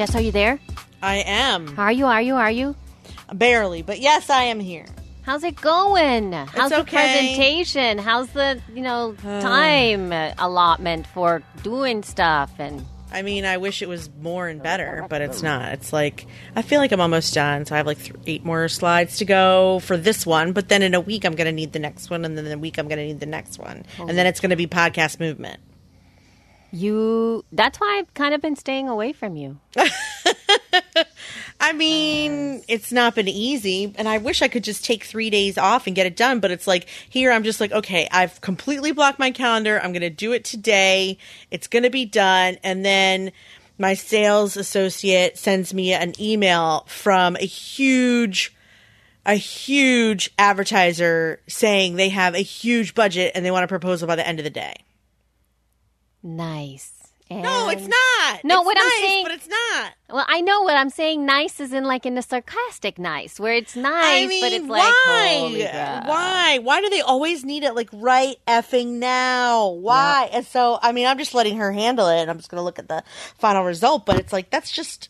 Jess, are you there? I am. Are you? Barely, but yes, I am here. How's it going? How's the presentation? How's the, time allotment for doing stuff? And I mean, I wish it was more and better, but it's not. It's like, I feel like I'm almost done, so I have like 8 more slides to go for this one, but then in a week I'm going to need the next one, and then in a week I'm going to need the next one, and then it's going to be podcast movement. That's why I've kind of been staying away from you. I mean, it's not been easy, and I wish I could just take 3 days off and get it done, but it's like, here I'm just like, okay, I've completely blocked my calendar. I'm going to do it today. It's going to be done. And then my sales associate sends me an email from a huge advertiser saying they have a huge budget and they want a proposal by the end of the day. Nice. No, it's not. No, it's what nice, I'm saying, but it's not. Well, I know what I'm saying. Nice is in the sarcastic nice, where it's nice, but it's like, holy God. Why do they always need it like right effing now? Why? Yep. And so, I mean, I'm just letting her handle it, and I'm just going to look at the final result. But it's like that's just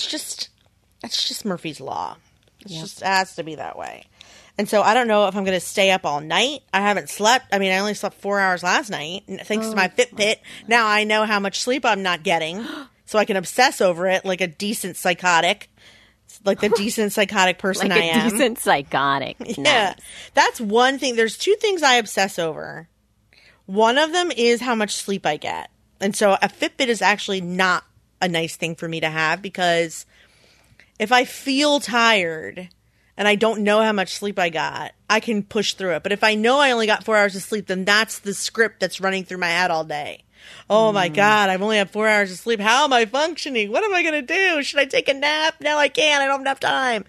Murphy's Law. It has to be that way. And so I don't know if I'm going to stay up all night. I haven't slept. I mean, I only slept 4 hours last night, thanks to my Fitbit. Now I know how much sleep I'm not getting, so I can obsess over it like a decent psychotic, like the decent psychotic person like I am. Decent psychotic. Yeah, nice. That's one thing. There's 2 things I obsess over. One of them is how much sleep I get, and so a Fitbit is actually not a nice thing for me to have, because if I feel tired and I don't know how much sleep I got, I can push through it. But if I know I only got 4 hours of sleep, then that's the script that's running through my head all day. Oh my God, I've only had 4 hours of sleep. How am I functioning? What am I going to do? Should I take a nap? No, I can't. I don't have enough time.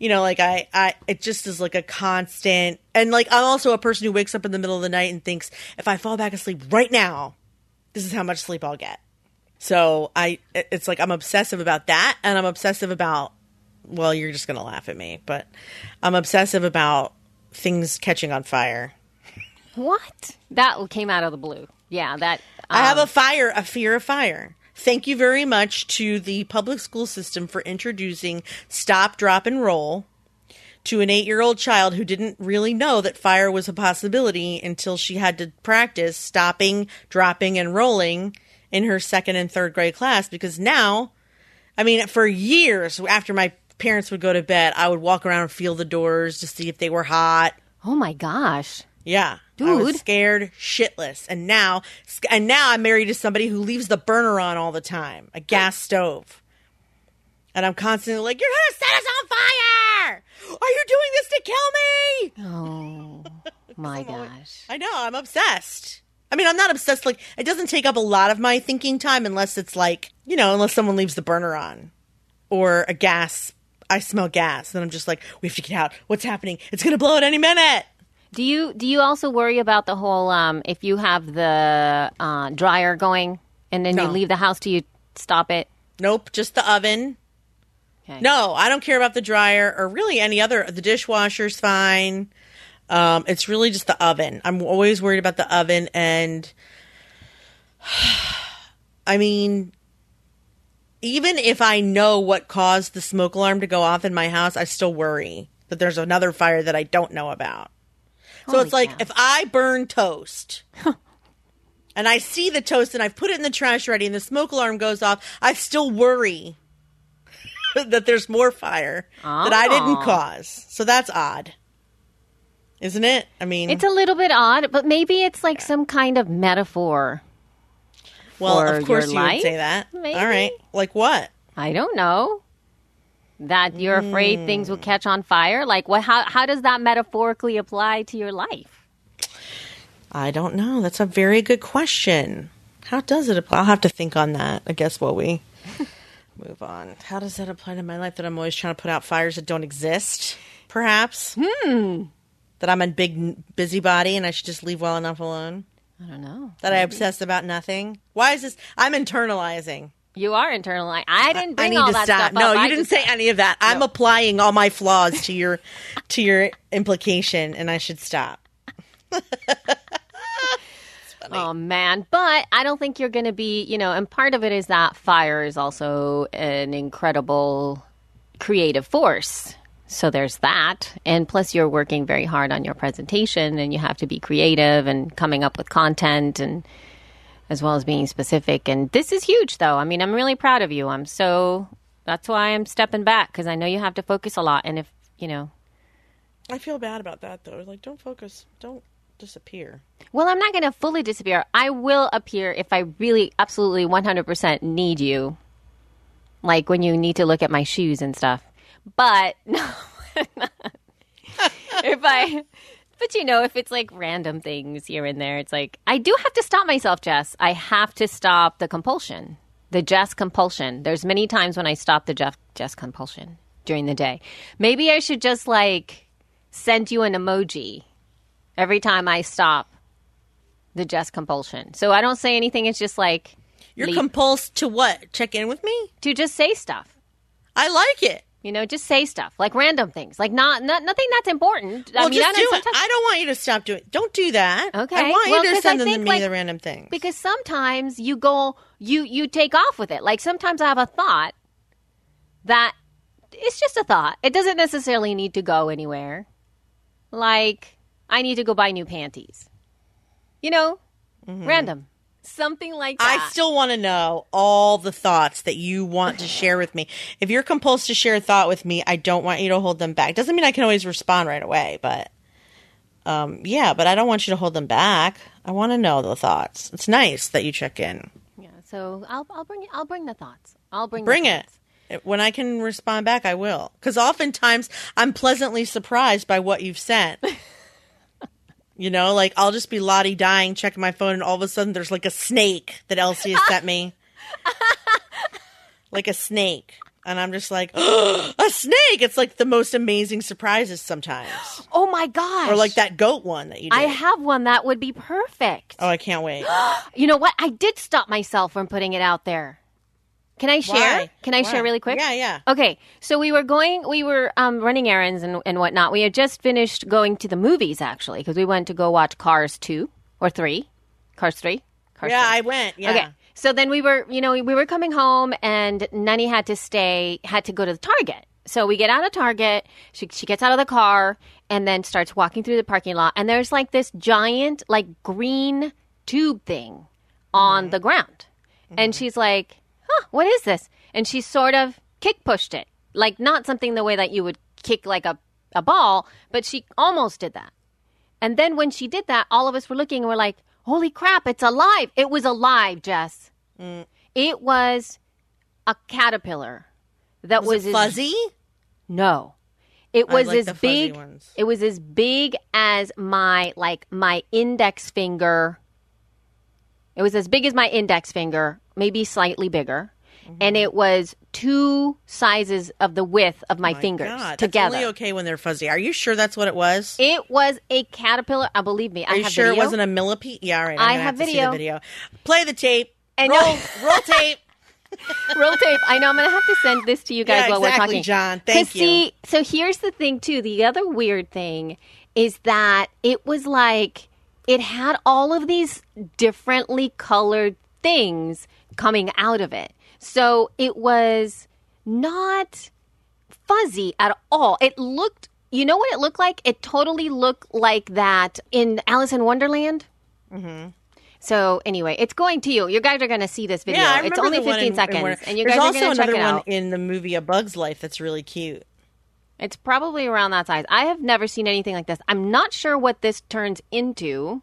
It just is like a constant. And like, I'm also a person who wakes up in the middle of the night and thinks, if I fall back asleep right now, this is how much sleep I'll get. So it's like, I'm obsessive about that. And I'm obsessive about, well, you're just going to laugh at me, but I'm obsessive about things catching on fire. What? That came out of the blue. Yeah, that... I have a fear of fire. Thank you very much to the public school system for introducing stop, drop, and roll to an 8-year-old child who didn't really know that fire was a possibility until she had to practice stopping, dropping, and rolling in her 2nd and 3rd grade class. Because now, I mean, for years after my parents would go to bed, I would walk around and feel the doors to see if they were hot. Oh my gosh. Yeah. Dude. I was scared shitless. And now I'm married to somebody who leaves the burner on all the time, a gas stove. And I'm constantly like, you're going to set us on fire! Are you doing this to kill me? Oh my gosh. I know, I'm obsessed. I mean, I'm not obsessed. Like, it doesn't take up a lot of my thinking time unless it's like, unless someone leaves the burner on. Or a gas. I smell gas. And I'm just like, we have to get out. What's happening? It's going to blow at any minute. Do you also worry about the whole, if you have the dryer going and then you leave the house, do you stop it? Nope, just the oven. Okay. No, I don't care about the dryer or really any other. The dishwasher's fine. It's really just the oven. I'm always worried about the oven. And I mean, even if I know what caused the smoke alarm to go off in my house, I still worry that there's another fire that I don't know about. So it's like, if I burn toast and I see the toast and I've put it in the trash already and the smoke alarm goes off, I still worry that there's more fire that I didn't cause. So that's odd. Isn't it? I mean, it's a little bit odd, but maybe it's like some kind of metaphor. Well, of course you would say that. Maybe. All right. Like what? I don't know. That you're afraid things will catch on fire? Like, what? How does that metaphorically apply to your life? I don't know. That's a very good question. How does it apply? I'll have to think on that, I guess, while we move on. How does that apply to my life, that I'm always trying to put out fires that don't exist, perhaps? That I'm a big busybody and I should just leave well enough alone? I don't know. That I obsess about nothing? Why is this? I'm internalizing. You are internalizing. I didn't bring all that stuff up. No, you didn't say any of that. No. I'm applying all my flaws to your about me. Oh, man. But I don't think you're going to be, and part of it is that fire is also an incredible creative force. So there's that. And plus you're working very hard on your presentation and you have to be creative and coming up with content and as well as being specific. And this is huge, though. I mean, I'm really proud of you. That's why I'm stepping back because I know you have to focus a lot. And if, I feel bad about that, though. Like, don't focus. Don't disappear. Well, I'm not going to fully disappear. I will appear if I really absolutely 100% need you. Like when you need to look at my shoes and stuff. But no, if it's like random things here and there, it's like I do have to stop myself, Jess. I have to stop the compulsion, the Jess compulsion. There's many times when I stop the Jess compulsion during the day. Maybe I should just like send you an emoji every time I stop the Jess compulsion. So I don't say anything. It's just like you're compulsed to what? Check in with me? To just say stuff. I like it. Just say stuff like random things, like nothing that's important. Well, just do it. I don't want you to stop doing it. Don't do that. Okay. I want you to send them to me, the random things. Because sometimes you go, you take off with it. Like sometimes I have a thought that it's just a thought. It doesn't necessarily need to go anywhere. Like I need to go buy new panties. Random. Something like that. I still want to know all the thoughts that you want to share with me. If you're compulsed to share a thought with me, I don't want you to hold them back. Doesn't mean I can always respond right away, but but I don't want you to hold them back. I want to know the thoughts. It's nice that you check in. Yeah, so I'll bring the thoughts. Bring it. When I can respond back, I will. Because oftentimes I'm pleasantly surprised by what you've sent. Like I'll just be lottie-dying, checking my phone, and all of a sudden there's like a snake that Elsie has sent me. Like a snake. And I'm just like, oh, a snake! It's like the most amazing surprises sometimes. Oh my gosh. Or like that goat one that you did. I have one that would be perfect. Oh, I can't wait. You know what? I did stop myself from putting it out there. Can I share? Why? Can I share really quick? Yeah. Okay. So we were running errands and whatnot. We had just finished going to the movies, actually, because we went to go watch Cars 2 or 3. Cars 3? Cars 3. I went. Yeah. Okay. So then we were, we were coming home and Nani had to go to the Target. So we get out of Target. She gets out of the car and then starts walking through the parking lot. And there's like this giant, like green tube thing on the ground. Mm-hmm. And she's like, what is this? And she sort of kick pushed it. Like not something the way that you would kick like a ball, but she almost did that. And then when she did that, all of us were looking and we're like, holy crap, it's alive. It was alive, Jess. Mm. It was a caterpillar that was fuzzy? No. It was like as big. Ones. It was as big as my index finger. It was as big as my index finger, maybe slightly bigger. Mm-hmm. And it was 2 sizes of the width of my fingers together. That's only okay when they're fuzzy. Are you sure that's what it was? It was a caterpillar. Believe me, I have video. Are you sure it wasn't a millipede? Yeah, all right. I have video. See the video. Play the tape. And roll tape. Roll tape. I know I'm going to have to send this to you guys while we're talking. John. Thank you. See, so here's the thing, too. The other weird thing is that it was like it had all of these differently colored things coming out of it. So it was not fuzzy at all. It looked, you know what it looked like? It totally looked like that in Alice in Wonderland. Mm-hmm. So anyway, it's going to you. You guys are going to see this video. Yeah, it's only 15 seconds. And you guys are going to check it out. There's also another one in the movie A Bug's Life that's really cute. It's probably around that size. I have never seen anything like this. I'm not sure what this turns into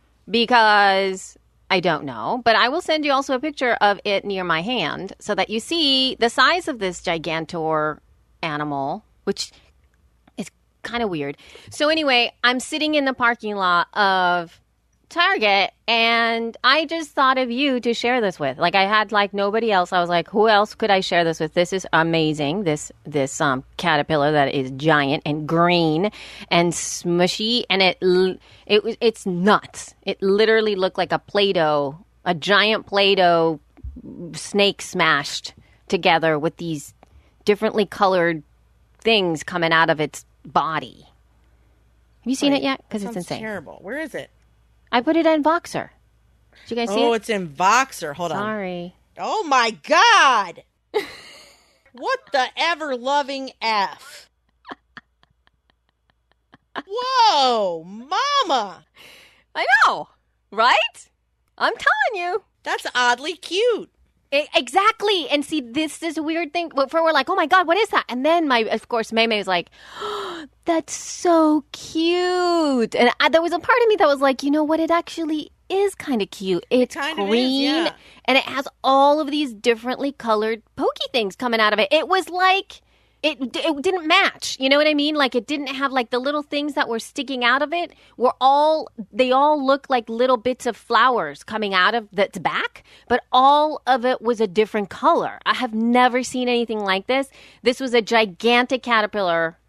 because I don't know. But I will send you also a picture of it near my hand so that you see the size of this gigantor animal, which is kind of weird. So anyway, I'm sitting in the parking lot of Target and I just thought of you to share this with. Like I had like nobody else. I was like, who else could I share this with? This is amazing. This caterpillar that is giant and green and smushy and it's nuts. It literally looked like a giant Play-Doh snake smashed together with these differently colored things coming out of its body. Have you seen it yet? Because it's insane. Terrible. Where is it? I put it in Voxer. Did you guys see Oh, it? it's in Voxer. Hold on. Sorry. Oh my God. What the ever-loving F? Whoa, mama. I know, right? I'm telling you. That's oddly cute. Exactly. And see, this is a weird thing. We're like, oh my God, what is that? And then of course, May was like, oh, that's so cute. And there was a part of me that was like, you know what? It actually is kind of cute. It's green and it has all of these differently colored pokey things coming out of it. It was like, it didn't match. You know what I mean? Like it didn't have like the little things that were sticking out of it they all look like little bits of flowers coming out of its back, but all of it was a different color. I have never seen anything like this. This was a gigantic caterpillar.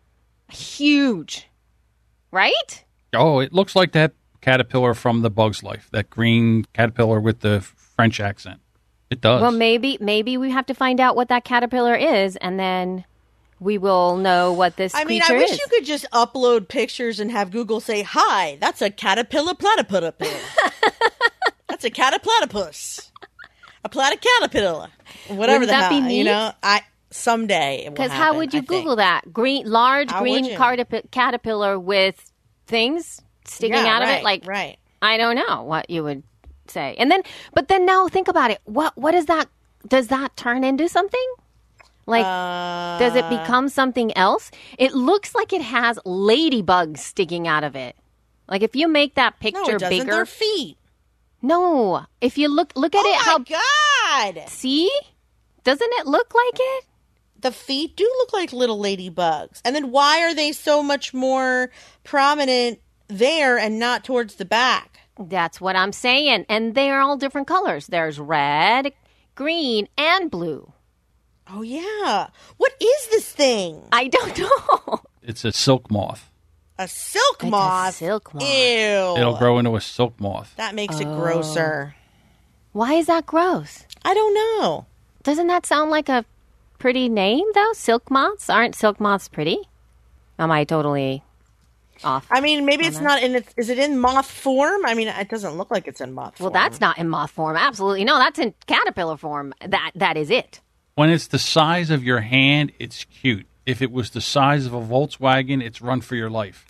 Huge. Right? Oh, it looks like that caterpillar from The Bug's Life, that green caterpillar with the French accent. It does. Well, maybe we have to find out what that caterpillar is, and then we will know what this creature is. I wish you could just upload pictures and have Google say, "Hi, that's a caterpillar platypus." That's a caterplatypus. A platycaterpillar. Whatever Wouldn't that the hell. be neat? You know, someday it will Because happen, how would you I Google think. that? Large How green would you? caterpillar with things sticking out of it? Like, right. I don't know what you would say. But then now think about it. What is that? Does that turn into something? Like, does it become something else? It looks like it has ladybugs sticking out of it. Like if you make that picture No, it doesn't. bigger. Their feet. No, if you look at it, Oh my God! See, doesn't it look like it? The feet do look like little ladybugs. And then why are they so much more prominent there and not towards the back? That's what I'm saying. And they're all different colors. There's red, green, and blue. Oh, yeah. What is this thing? I don't know. It's a silk moth. A silk It's a moth? silk moth. Ew. It'll grow into a silk moth. That makes it grosser. Why is that gross? I don't know. Doesn't that sound like a pretty name, though? Silk moths? Aren't silk moths pretty? Am I totally off? I mean, maybe it's not in it. Is it in moth form? I mean, it doesn't look like it's in moth form. Well, that's not in moth form. Absolutely. No, that's in caterpillar form. That is it. When it's the size of your hand, it's cute. If it was the size of a Volkswagen, it's run for your life.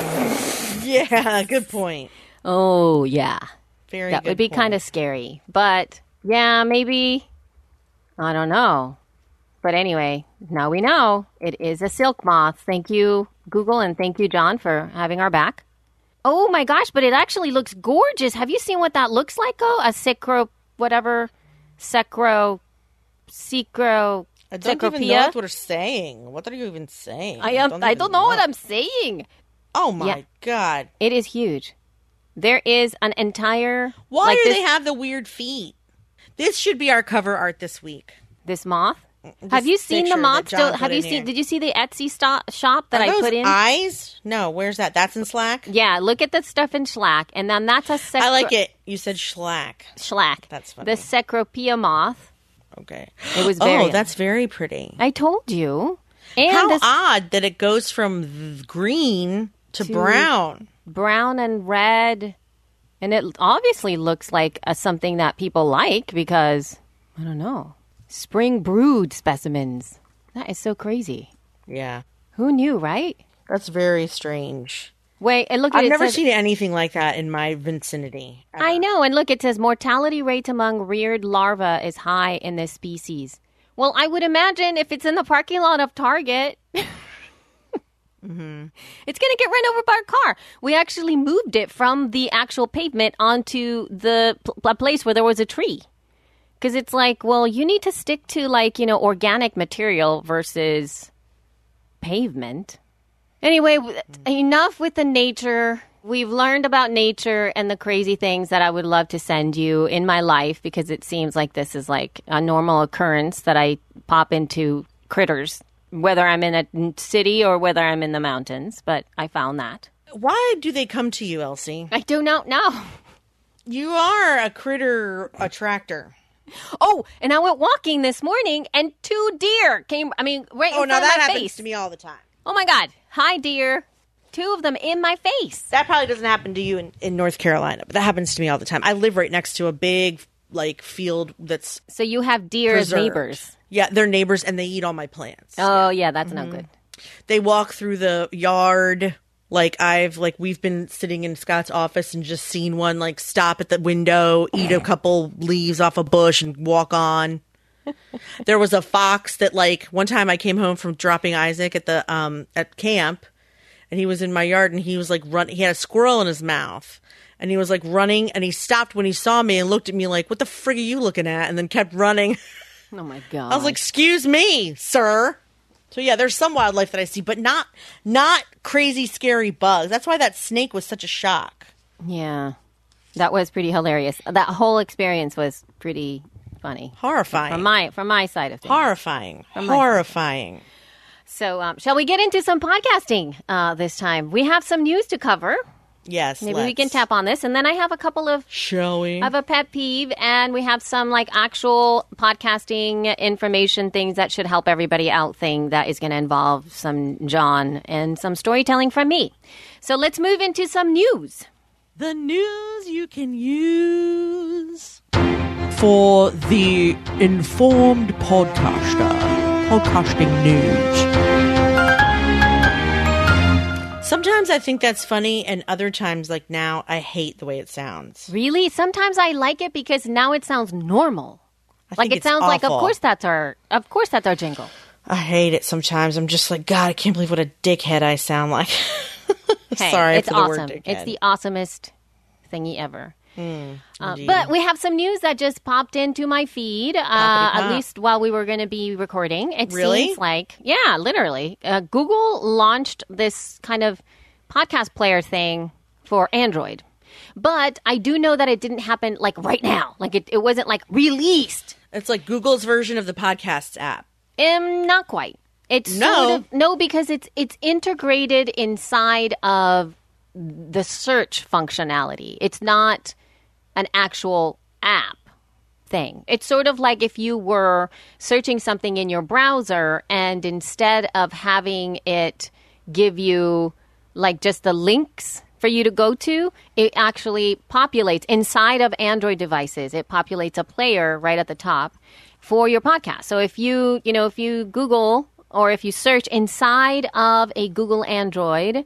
Yeah, good point. Oh, yeah. Very That good would be point. kind of scary. But, yeah, maybe. I don't know. But anyway, now we know. It is a silk moth. Thank you, Google, and thank you, John, for having our back. Oh, my gosh, but it actually looks gorgeous. Have you seen what that looks like, a secro, whatever, secro, I don't even know what we're saying. What are you even saying? I don't know what I'm saying. Oh, my Yeah. God. It is huge. There is an entire... Why like do this, they have the weird feet? This should be our cover art this week. this moth? Have you seen the picture moth that John still? put Have you in seen? here. Did you see the Etsy shop that Are I those put in? eyes? No, where's that? That's in Slack? Yeah, look at the stuff in Slack, and then that's a I like it. You said Slack. Slack. That's funny. The Cecropia moth. Okay. It was very. Oh, that's very pretty. I told you. And How this odd that it goes from green to brown. brown and red, and it obviously looks like something that people like because I don't know. Spring brood specimens. That is so crazy. Yeah. Who knew, right? That's very strange. Wait, and look at it. I've never says- seen anything like that in my vicinity. I know, and look, it says mortality rate among reared larvae is high in this species. Well, I would imagine if it's in the parking lot of Target, it's going to get run over by a car. We actually moved it from the actual pavement onto the place where there was a tree. Because it's like, well, you need to stick to organic material versus pavement. Anyway, enough with the nature. We've learned about nature and the crazy things that I would love to send you in my life because it seems like this is like a normal occurrence that I pop into critters, whether I'm in a city or whether I'm in the mountains. But I found that. Why do they come to you, Elsie? I do not know. You are a critter attractor. Oh, and I went walking this morning and 2 deer came, right in Oh, front now of that my happens face. to me all the time. Oh my God. Hi, deer. 2 of them in my face. That probably doesn't happen to you in North Carolina, but that happens to me all the time. I live right next to a big like field that's So you have deer as preserved. neighbors. Yeah, they're neighbors and they eat all my plants. Oh, yeah, that's no good. They walk through the yard. Like we've been sitting in Scott's office and just seen one like stop at the window, eat a couple leaves off a bush and walk on. There was a fox that like one time I came home from dropping Isaac at the at camp, and he was in my yard and he was like he had a squirrel in his mouth. And he was like running, and he stopped when he saw me and looked at me like, "What the frig are you looking at?" And then kept running. Oh my God. I was like, "Excuse me, sir." So yeah, there's some wildlife that I see, but not crazy scary bugs. That's why that snake was such a shock. Yeah. That was pretty hilarious. That whole experience was pretty funny. Horrifying. From my side of things. Horrifying. So, shall we get into some podcasting this time? We have some news to cover. Yes, Maybe we can tap on this. And then I have a couple of... Shall we? I have a pet peeve, and we have some like actual podcasting information things that should help everybody out thing that is going to involve some John and some storytelling from me. So let's move into some news. The news you can use for the informed podcaster. Podcasting news. Sometimes I think that's funny, and other times, like now, I hate the way it sounds. Really? Sometimes I like it because now it sounds normal. I Like think it sounds it's like, of awful. course that's our jingle. I hate it sometimes. I'm just like, God, I can't believe what a dickhead I sound like. Hey, Sorry it's for the awesome. word dickhead. It's the awesomest thingy ever. Indeed. But we have some news that just popped into my feed, at least while we were going to be recording. It Really? seems like, yeah, literally. Google launched this kind of podcast player thing for Android. But I do know that it didn't happen like right now. Like it wasn't like released. It's like Google's version of the podcasts app. Not quite. It's No. sort of, because it's integrated inside of the search functionality. It's not an actual app thing. It's sort of like if you were searching something in your browser and instead of having it give you like just the links for you to go to, it actually populates inside of Android devices. It populates a player right at the top for your podcast. So if you Google or if you search inside of a Google Android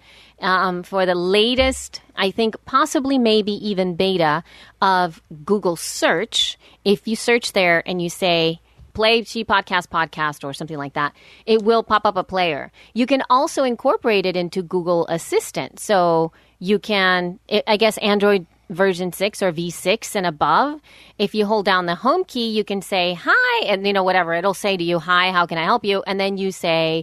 for the latest, I think possibly maybe even beta of Google Search, if you search there and you say play She podcast or something like that, it will pop up a player. You can also incorporate it into Google Assistant. So you can, I guess Android version 6 or V6 and above, if you hold down the home key, you can say, hi, and whatever. It'll say to you, hi, how can I help you? And then you say,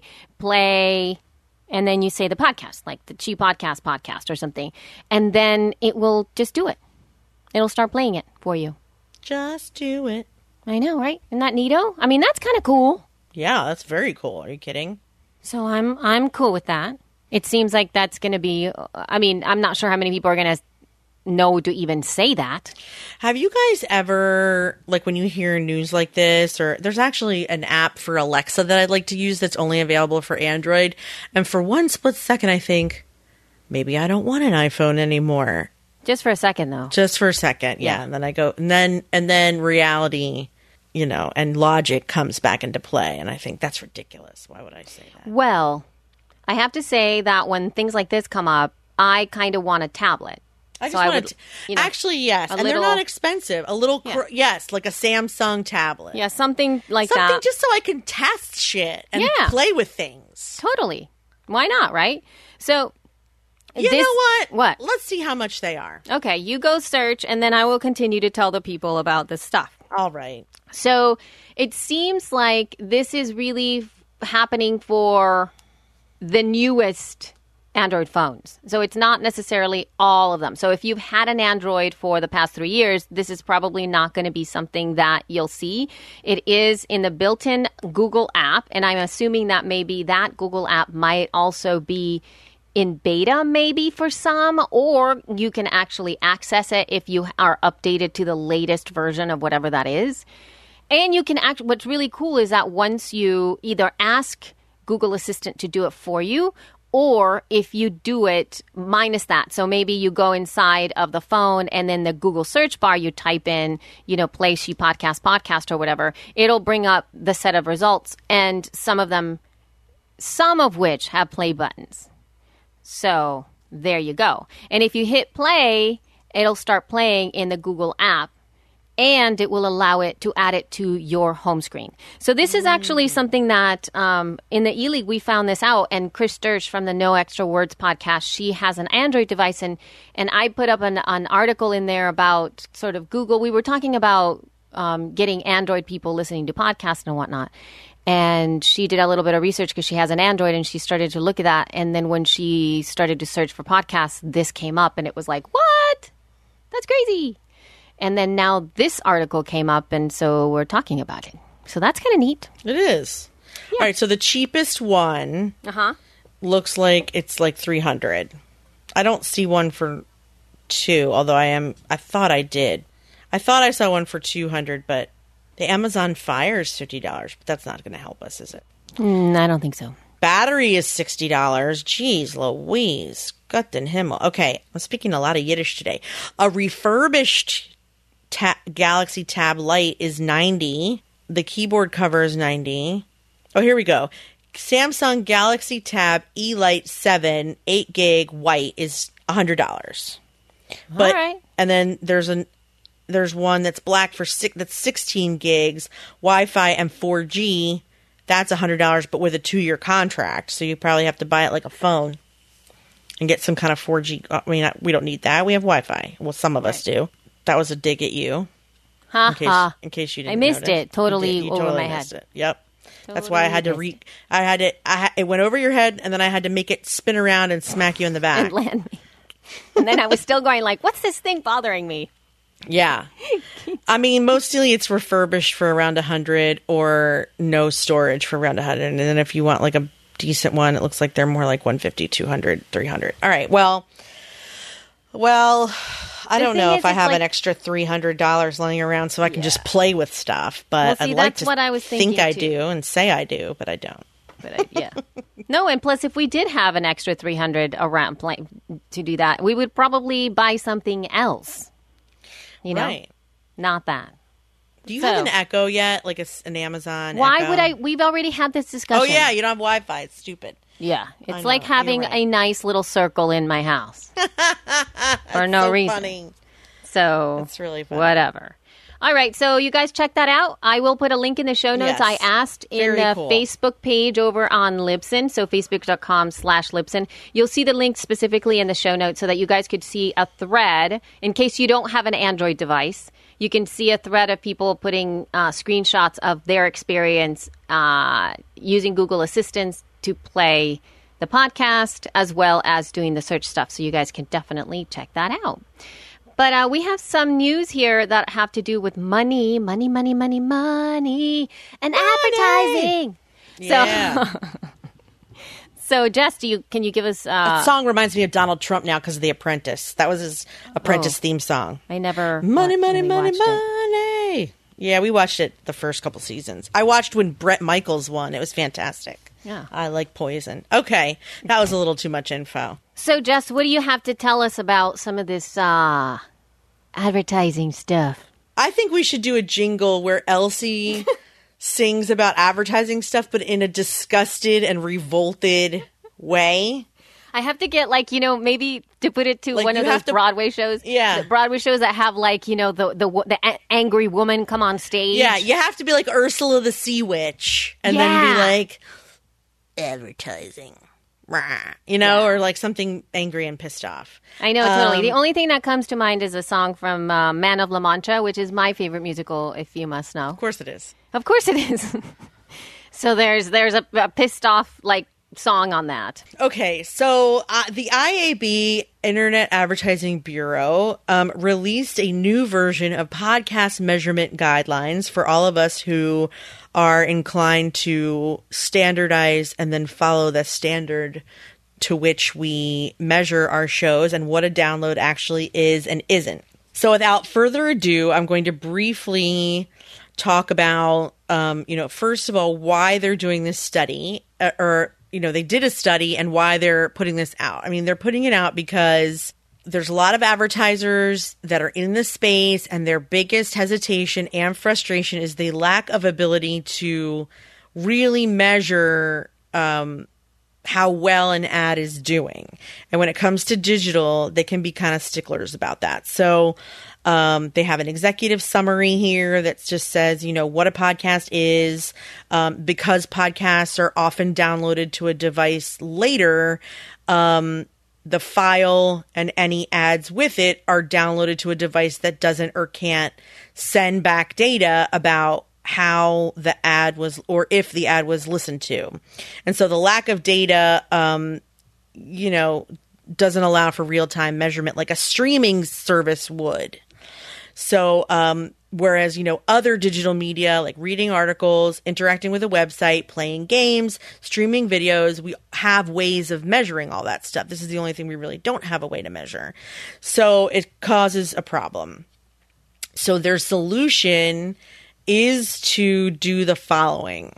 play, and then you say the podcast, like the She podcast or something. And then it will just do it. It'll start playing it for you. Just do it. I know, right? Isn't that neato? I mean, that's kind of cool. Yeah, that's very cool. Are you kidding? So I'm cool with that. It seems like that's going to be, I mean, I'm not sure how many people are going to know to even say that. Have you guys ever, like when you hear news like this, or there's actually an app for Alexa that I'd like to use that's only available for Android. And for one split second, I think, maybe I don't want an iPhone anymore. Just for a second, though. Just for a second, yeah. Yeah. And then I go, and then reality, and logic comes back into play. And I think that's ridiculous. Why would I say that? Well, I have to say that when things like this come up, I kind of want a tablet. I just So I want would, to. Actually, yes. And they're little- not expensive. A little, Yeah. yes, like a Samsung tablet. Yeah, something like Something that. just so I can test shit and Yeah. play with things. Totally. Why not, right? So, You know what? What? Let's see how much they are. Okay, you go search, and then I will continue to tell the people about this stuff. All right. So it seems like this is really happening for the newest Android phones. So it's not necessarily all of them. So if you've had an Android for the past 3 years, this is probably not going to be something that you'll see. It is in the built-in Google app, and I'm assuming that maybe that Google app might also be in beta maybe for some, or you can actually access it if you are updated to the latest version of whatever that is. And you can what's really cool is that once you either ask Google Assistant to do it for you, Or if you do it minus that, so maybe you go inside of the phone and then the Google search bar, you type in, play She podcast or whatever, it'll bring up the set of results, and some of which have play buttons. So there you go. And if you hit play, it'll start playing in the Google app, and it will allow it to add it to your home screen. So this is actually something that in the E-League, we found this out. And Chris Sturge from the No Extra Words podcast, she has an Android device. And I put up an article in there about sort of Google. We were talking about getting Android people listening to podcasts and whatnot. And she did a little bit of research because she has an Android, and she started to look at that. And then when she started to search for podcasts, this came up, and it was like, what? That's crazy. And then now this article came up, and so we're talking about it. So that's kind of neat. It is. Yeah. All right, so the cheapest one looks like it's like $300. I don't see one for $200, although I thought I did. I thought I saw one for $200, but the Amazon Fire is $50, but that's not going to help us, is it? I don't think so. Battery is $60. Jeez Louise. Gott den Himmel. Okay, I'm speaking a lot of Yiddish today. A refurbished Galaxy Tab Lite is $90. The keyboard cover is $90. Oh, here we go. Samsung Galaxy Tab E-Lite 7 8 gig white is $100. But, all right. And then there's one that's black that's 16 gigs, Wi-Fi and 4G. That's $100, but with a 2-year contract. So you probably have to buy it like a phone and get some kind of 4G. I mean, we don't need that. We have Wi-Fi. Well, some of us do. That was a dig at you. In case you didn't. I missed notice. it totally You over totally my missed head. It. Yep. That's why I had to it went over your head, and then I had to make it spin around and smack you in the back. And land me. And then I was still going like, what's this thing bothering me? Yeah. I mean, mostly it's refurbished for around $100 or no storage for around $100. And then if you want like a decent one, it looks like they're more like $150, $200, $300. All right. Well, I don't know if I have an extra $300 laying around so I can just play with stuff, but I'd like to what I was think I too. do and say I do, but I don't. But yeah. No, and plus, if we did have an extra $300 around to do that, we would probably buy something else. Right. Not that. Do you have an Echo yet? Like an Amazon Why Echo? would I? We've already had this discussion. Oh, yeah. You don't have Wi-Fi. It's stupid. Yeah. It's like having right. a nice little circle in my house. For no reason. Funny. So that's really funny. Whatever. All right, so you guys check that out. I will put a link in the show notes. Yes. I asked in the Facebook page over on Libsyn, so facebook.com/Libsyn. You'll see the link specifically in the show notes so that you guys could see a thread. In case you don't have an Android device, you can see a thread of people putting screenshots of their experience using Google Assistant to play the podcast as well as doing the search stuff. So you guys can definitely check that out. But we have some news here that have to do with money, and advertising. Yeah. So Jess, can you give us... that song reminds me of Donald Trump now because of The Apprentice. That was his Apprentice theme song. I never... Money. Yeah, we watched it the first couple seasons. I watched when Bret Michaels won. It was fantastic. Yeah. I like Poison. Okay, that was a little too much info. So, Jess, what do you have to tell us about some of this advertising stuff? I think we should do a jingle where Elsie sings about advertising stuff, but in a disgusted and revolted way. I have to get, maybe to put it to Like, one of those Broadway shows. Yeah. The Broadway shows that have, the angry woman come on stage. Yeah, you have to be like Ursula the Sea Witch and then be like, advertising. Or like something angry and pissed off. I know, totally. The only thing that comes to mind is a song from Man of La Mancha, which is my favorite musical, if you must know. Of course it is. Of course it is. So there's a pissed off, song on that. Okay, so the IAB, Internet Advertising Bureau, released a new version of podcast measurement guidelines for all of us who are inclined to standardize and then follow the standard to which we measure our shows and what a download actually is and isn't. So without further ado, I'm going to briefly talk about, first of all, why they're doing this study, or they did a study and why they're putting this out. I mean, they're putting it out because there's a lot of advertisers that are in the space, and their biggest hesitation and frustration is the lack of ability to really measure how well an ad is doing. And when it comes to digital, they can be kind of sticklers about that. So they have an executive summary here that just says, what a podcast is. Because podcasts are often downloaded to a device later, the file and any ads with it are downloaded to a device that doesn't or can't send back data about how the ad was, or if the ad was listened to. And so the lack of data, doesn't allow for real-time measurement like a streaming service would. So, whereas, other digital media like reading articles, interacting with a website, playing games, streaming videos, we have ways of measuring all that stuff. This is the only thing we really don't have a way to measure. So it causes a problem. So their solution is to do the following.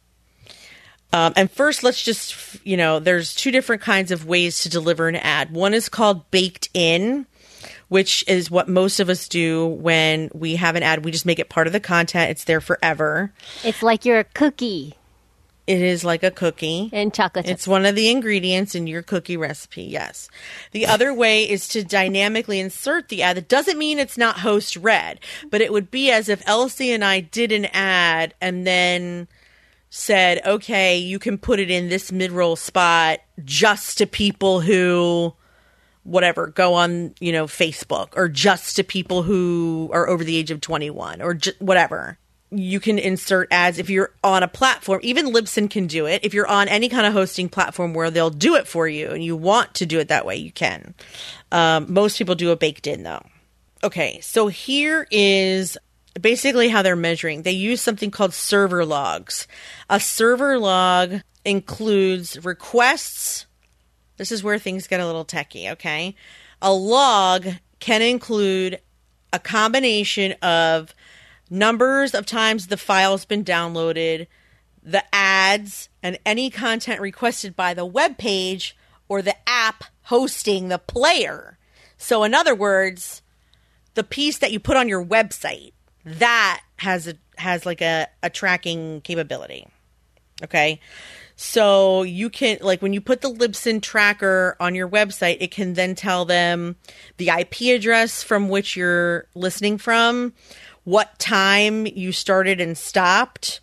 And first, let's just, there's two different kinds of ways to deliver an ad. One is called baked in, which is what most of us do when we have an ad. We just make it part of the content. It's there forever. It's like you're a cookie. It is like a cookie. And chocolate chips. It's one of the ingredients in your cookie recipe, yes. The other way is to dynamically insert the ad. That doesn't mean it's not host read, but it would be as if Elsie and I did an ad and then said, okay, you can put it in this mid-roll spot just to people who, whatever, go on, Facebook, or just to people who are over the age of 21, or whatever. You can insert ads if you're on a platform. Even Libsyn can do it. If you're on any kind of hosting platform where they'll do it for you and you want to do it that way, you can. Most people do it baked in, though. Okay, so here is basically how they're measuring. They use something called server logs. A server log includes requests. This is where things get a little techie, okay? A log can include a combination of numbers of times the file's been downloaded, the ads, and any content requested by the web page or the app hosting the player. So in other words, the piece that you put on your website, that has a tracking capability. Okay? So you can, like, when you put the Libsyn tracker on your website, it can then tell them the IP address from which you're listening from, what time you started and stopped.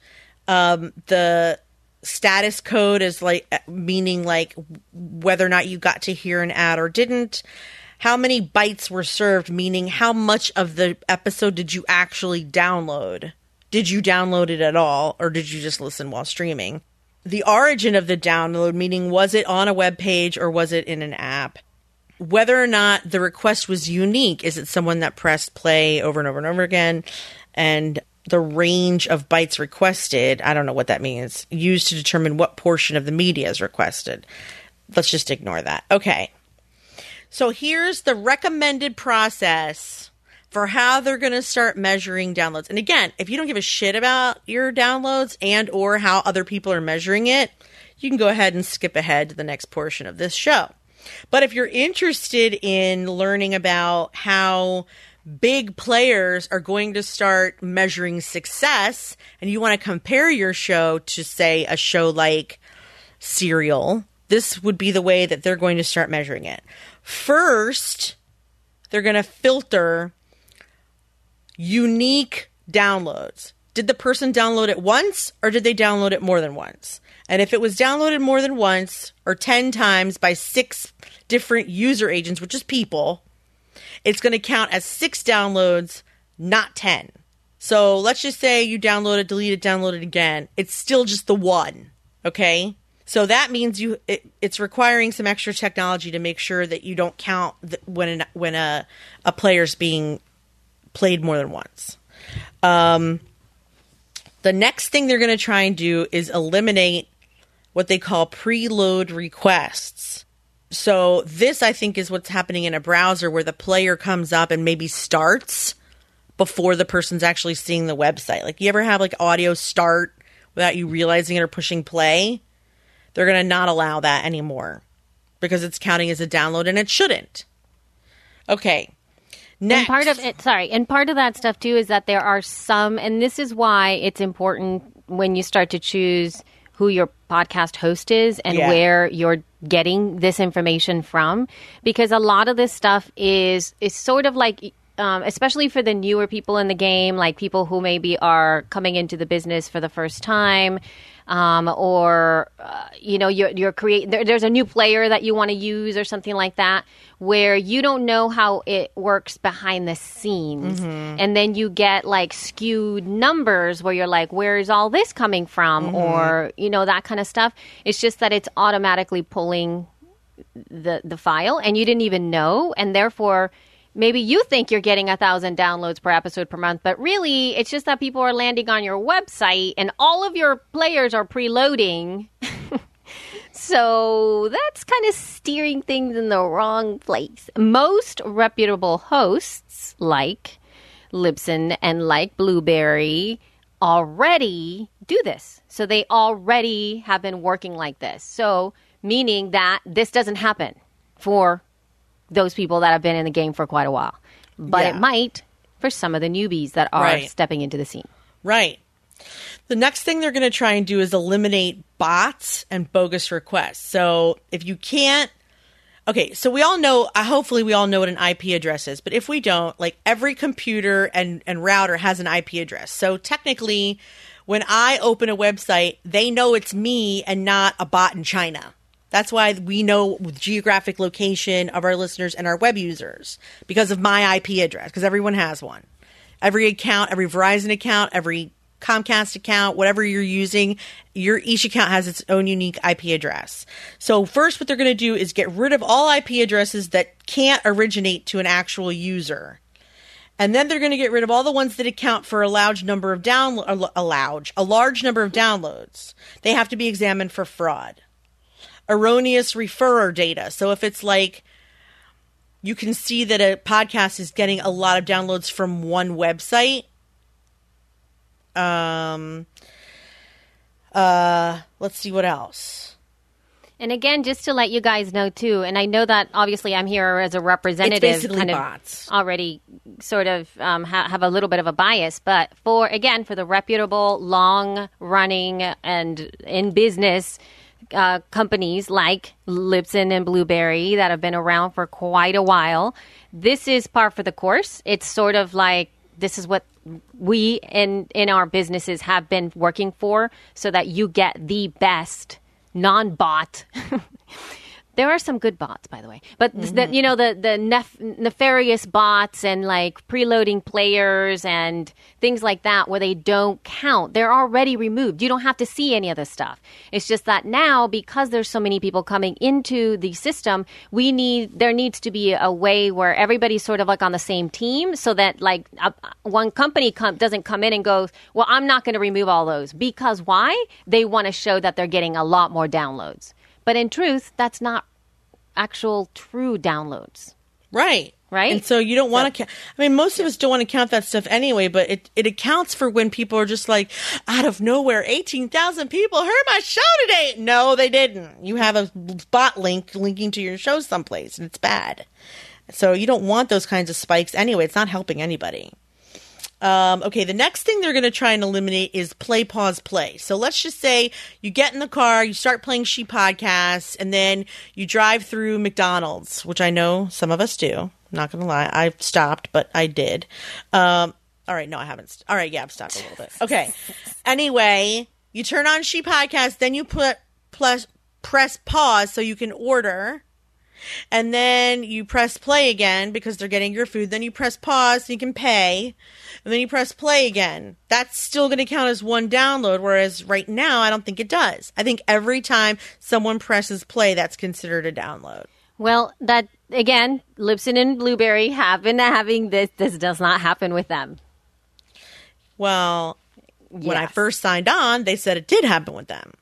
The status code is meaning whether or not you got to hear an ad or didn't. How many bytes were served, meaning how much of the episode did you actually download? Did you download it at all, or did you just listen while streaming? The origin of the download, meaning was it on a web page or was it in an app? Whether or not the request was unique. Is it someone that pressed play over and over and over again? And the range of bytes requested, I don't know what that means, used to determine what portion of the media is requested. Let's just ignore that. Okay. So here's the recommended process for how they're going to start measuring downloads. And again, if you don't give a shit about your downloads and or how other people are measuring it, you can go ahead and skip ahead to the next portion of this show. But if you're interested in learning about how big players are going to start measuring success, and you want to compare your show to, say, a show like Serial, this would be the way that they're going to start measuring it. First, they're going to filter unique downloads. Did the person download it once, or did they download it more than once? And if it was downloaded more than once, or 10 times by 6 different user agents, which is people, it's going to count as 6 downloads, not 10. So let's just say you download it, delete it, download it again. It's still just the one, okay? So that means it's requiring some extra technology to make sure that you don't count when a player's being played more than once. The next thing they're going to try and do is eliminate what they call preload requests. So this, I think, is what's happening in a browser where the player comes up and maybe starts before the person's actually seeing the website. Like, you ever have audio start without you realizing it or pushing play? They're going to not allow that anymore because it's counting as a download and it shouldn't. Okay. Next. And part of that stuff too is that there are some, and this is why it's important when you start to choose who your podcast host is and where you're getting this information from, because a lot of this stuff is sort of like, especially for the newer people in the game, like people who maybe are coming into the business for the first time, or you're creating. There's a new player that you want to use or something like that, where you don't know how it works behind the scenes, and then you get like skewed numbers where you're like, where is all this coming from, or that kind of stuff. It's just that it's automatically pulling the file, and you didn't even know, and therefore. Maybe you think you're getting 1,000 downloads per episode per month, but really it's just that people are landing on your website and all of your players are preloading. So that's kind of steering things in the wrong place. Most reputable hosts like Libsyn and like Blueberry already do this. So they already have been working like this. So meaning that this doesn't happen for those people that have been in the game for quite a while. But it might for some of the newbies that are stepping into the scene. Right. The next thing they're going to try and do is eliminate bots and bogus requests. So if you can't... Okay, so we all know, hopefully we all know what an IP address is. But if we don't, like every computer and router has an IP address. So technically, when I open a website, they know it's me and not a bot in China. That's why we know the geographic location of our listeners and our web users, because of my IP address, because everyone has one. Every account, every Verizon account, every Comcast account, whatever you're using, each account has its own unique IP address. So first what they're going to do is get rid of all IP addresses that can't originate to an actual user. And then they're going to get rid of all the ones that account for a large number of downloads. They have to be examined for fraud. Erroneous referrer data. So if it's like you can see that a podcast is getting a lot of downloads from one website. Let's see what else. And again, just to let you guys know too, and I know that obviously I'm here as a representative, it's basically kind of bots. Already sort of have a little bit of a bias, but for the reputable, long-running and in business companies like Libsyn and Blueberry that have been around for quite a while, this is par for the course. It's sort of like this is what we in our businesses have been working for, so that you get the best non-bot. There are some good bots, by the way, but the nefarious bots and like preloading players and things like that where they don't count. They're already removed. You don't have to see any of this stuff. It's just that now, because there's so many people coming into the system, there needs to be a way where everybody's sort of like on the same team, so that like one company doesn't come in and goes, well, I'm not going to remove all those, because why? They want to show that they're getting a lot more downloads. But in truth, that's not actual true downloads. Right. And so you don't want to count. I mean, most of us don't want to count that stuff anyway, but it accounts for when people are just like, out of nowhere, 18,000 people heard my show today. No, they didn't. You have a bot linking to your show someplace, and it's bad. So you don't want those kinds of spikes anyway. It's not helping anybody. Okay, the next thing they're going to try and eliminate is play, pause, play. So let's just say you get in the car, you start playing She Podcasts, and then you drive through McDonald's, which I know some of us do. I'm not going to lie. I've stopped, but I did. All right, no, I haven't. All right, yeah, I've stopped a little bit. Okay. Anyway, you turn on She Podcast, then you press pause so you can order. And then you press play again because they're getting your food. Then you press pause so you can pay. And then you press play again. That's still going to count as one download, whereas right now I don't think it does. I think every time someone presses play, that's considered a download. Well, that, again, Libsyn and Blueberry have been having this. This does not happen with them. Well, when I first signed on, they said it did happen with them.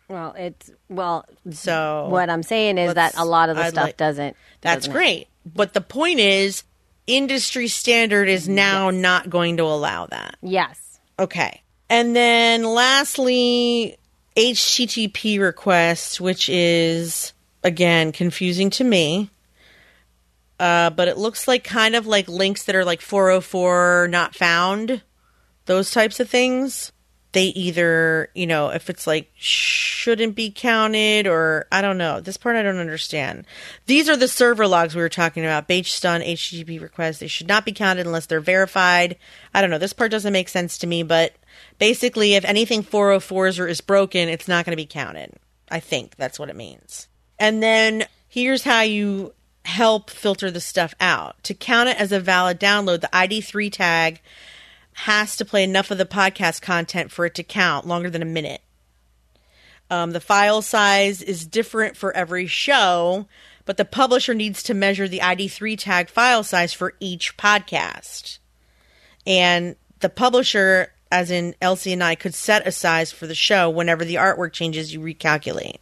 So what I'm saying is that a lot of the stuff doesn't. That's great. But the point is, industry standard is now not going to allow that. Yes. Okay. And then lastly, HTTP request, which is, again, confusing to me. But it looks like kind of like links that are like 404 not found, those types of things. They either, if it's like shouldn't be counted or I don't know. This part I don't understand. These are the server logs we were talking about. Stun, HTTP requests. They should not be counted unless they're verified. I don't know. This part doesn't make sense to me, but basically if anything 404s or is broken, it's not going to be counted. I think that's what it means. And then here's how you help filter the stuff out. To count it as a valid download, the ID3 tag has to play enough of the podcast content for it to count longer than a minute. The file size is different for every show, but the publisher needs to measure the ID3 tag file size for each podcast. And the publisher, as in Elsie and I, could set a size for the show. Whenever the artwork changes, you recalculate.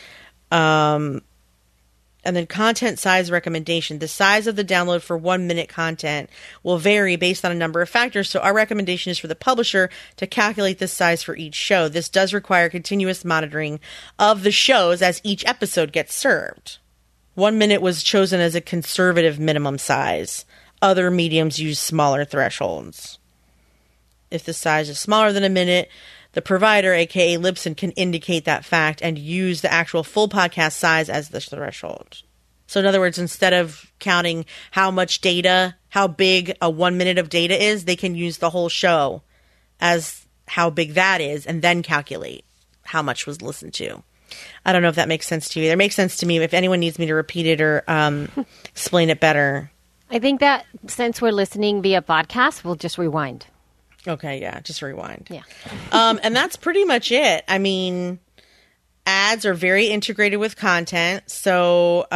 And then content size recommendation. The size of the download for 1 minute content will vary based on a number of factors. So our recommendation is for the publisher to calculate this size for each show. This does require continuous monitoring of the shows as each episode gets served. 1 minute was chosen as a conservative minimum size. Other mediums use smaller thresholds. If the size is smaller than a minute, the provider, aka Libsyn, can indicate that fact and use the actual full podcast size as the threshold. So in other words, instead of counting how much data, how big a 1 minute of data is, they can use the whole show as how big that is and then calculate how much was listened to. I don't know if that makes sense to you. It makes sense to me. If anyone needs me to repeat it or explain it better. I think that since we're listening via podcast, we'll just rewind. Okay, yeah, just rewind. Yeah. And that's pretty much it. I mean, ads are very integrated with content. So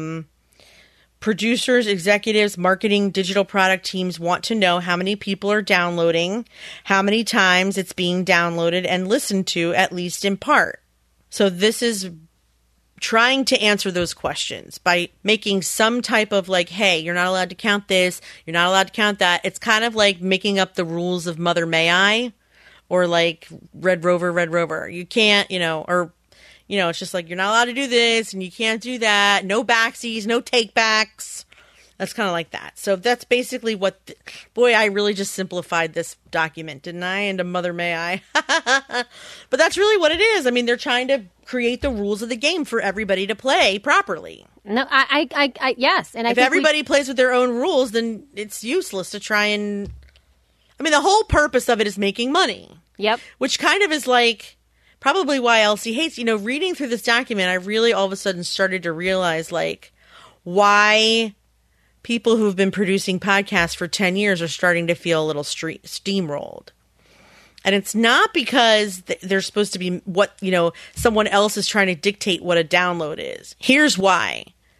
producers, executives, marketing, digital product teams want to know how many people are downloading, how many times it's being downloaded and listened to, at least in part. So this is trying to answer those questions by making some type of like, hey, you're not allowed to count this, you're not allowed to count that. It's kind of like making up the rules of Mother May I, or like Red Rover. You can't, it's just like, you're not allowed to do this and you can't do that. No backsies, no takebacks. That's kind of like that. So that's basically what, boy, I really just simplified this document, didn't I? Into Mother May I. But that's really what it is. I mean, they're trying to create the rules of the game for everybody to play properly. No, I yes. And if everybody plays with their own rules, then it's useless to try and, I mean, the whole purpose of it is making money. Yep. Which kind of is like, probably why Elsie hates, reading through this document, I really all of a sudden started to realize like why people who've been producing podcasts for 10 years are starting to feel a little steamrolled. And it's not because they're supposed to be what, someone else is trying to dictate what a download is. Here's why.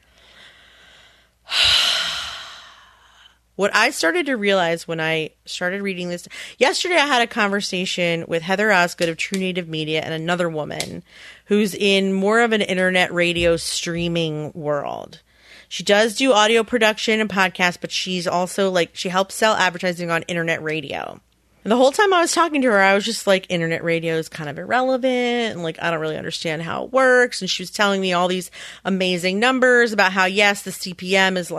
What I started to realize when I started reading this, yesterday I had a conversation with Heather Osgood of True Native Media and another woman who's in more of an internet radio streaming world. She does do audio production and podcasts, but she's also she helps sell advertising on internet radio. And the whole time I was talking to her, I was just like, internet radio is kind of irrelevant. And I don't really understand how it works. And she was telling me all these amazing numbers about how, yes, the CPM is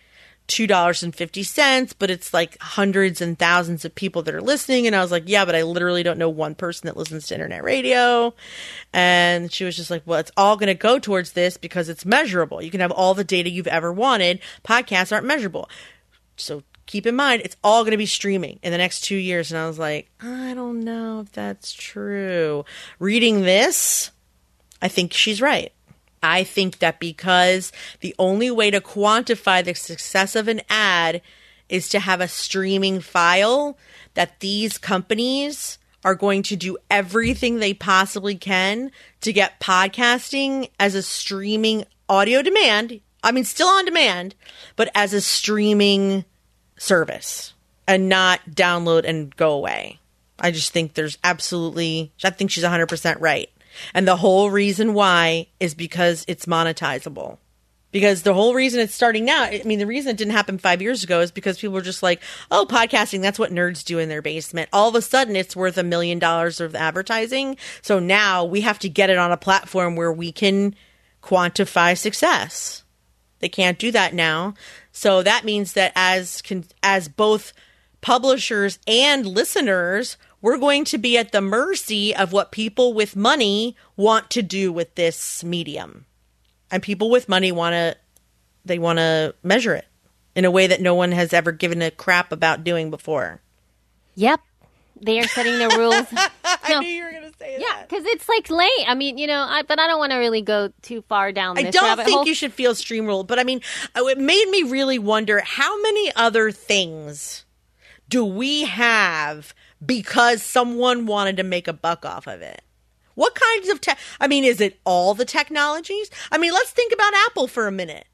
$2.50, but it's hundreds and thousands of people that are listening. And I was like, yeah, but I literally don't know one person that listens to internet radio. And she was just like, well, it's all going to go towards this because it's measurable. You can have all the data you've ever wanted. Podcasts aren't measurable. So keep in mind, it's all going to be streaming in the next 2 years. And I was like, I don't know if that's true. Reading this, I think she's right. I think that because the only way to quantify the success of an ad is to have a streaming file, that these companies are going to do everything they possibly can to get podcasting as a streaming audio demand. I mean, still on demand, but as a streaming service and not download and go away. I just think I think she's 100% right. And the whole reason why is because it's monetizable. Because the whole reason it's starting now, I mean, the reason it didn't happen 5 years ago is because people were just like, oh, podcasting, that's what nerds do in their basement. All of a sudden, it's worth $1 million of advertising. So now we have to get it on a platform where we can quantify success. They can't do that now. So that means that as both publishers and listeners, we're going to be at the mercy of what people with money want to do with this medium. And people with money want to measure it in a way that no one has ever given a crap about doing before. Yep. They are setting the rules. I knew you were going to say that. Yeah, because it's like late. I mean, but I don't want to really go too far down this rabbit hole. I don't think you should feel streamrolled, but I mean, it made me really wonder how many other things do we have because someone wanted to make a buck off of it? What kinds of is it all the technologies? I mean, let's think about Apple for a minute.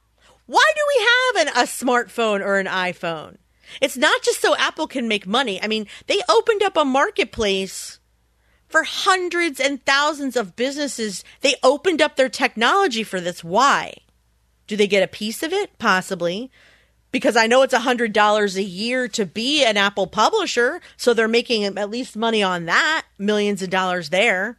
Why do we have a smartphone or an iPhone? It's not just so Apple can make money. I mean, they opened up a marketplace for hundreds and thousands of businesses. They opened up their technology for this. Why? Do they get a piece of it? Possibly. Because I know it's $100 a year to be an Apple publisher, so they're making at least money on that, millions of dollars there.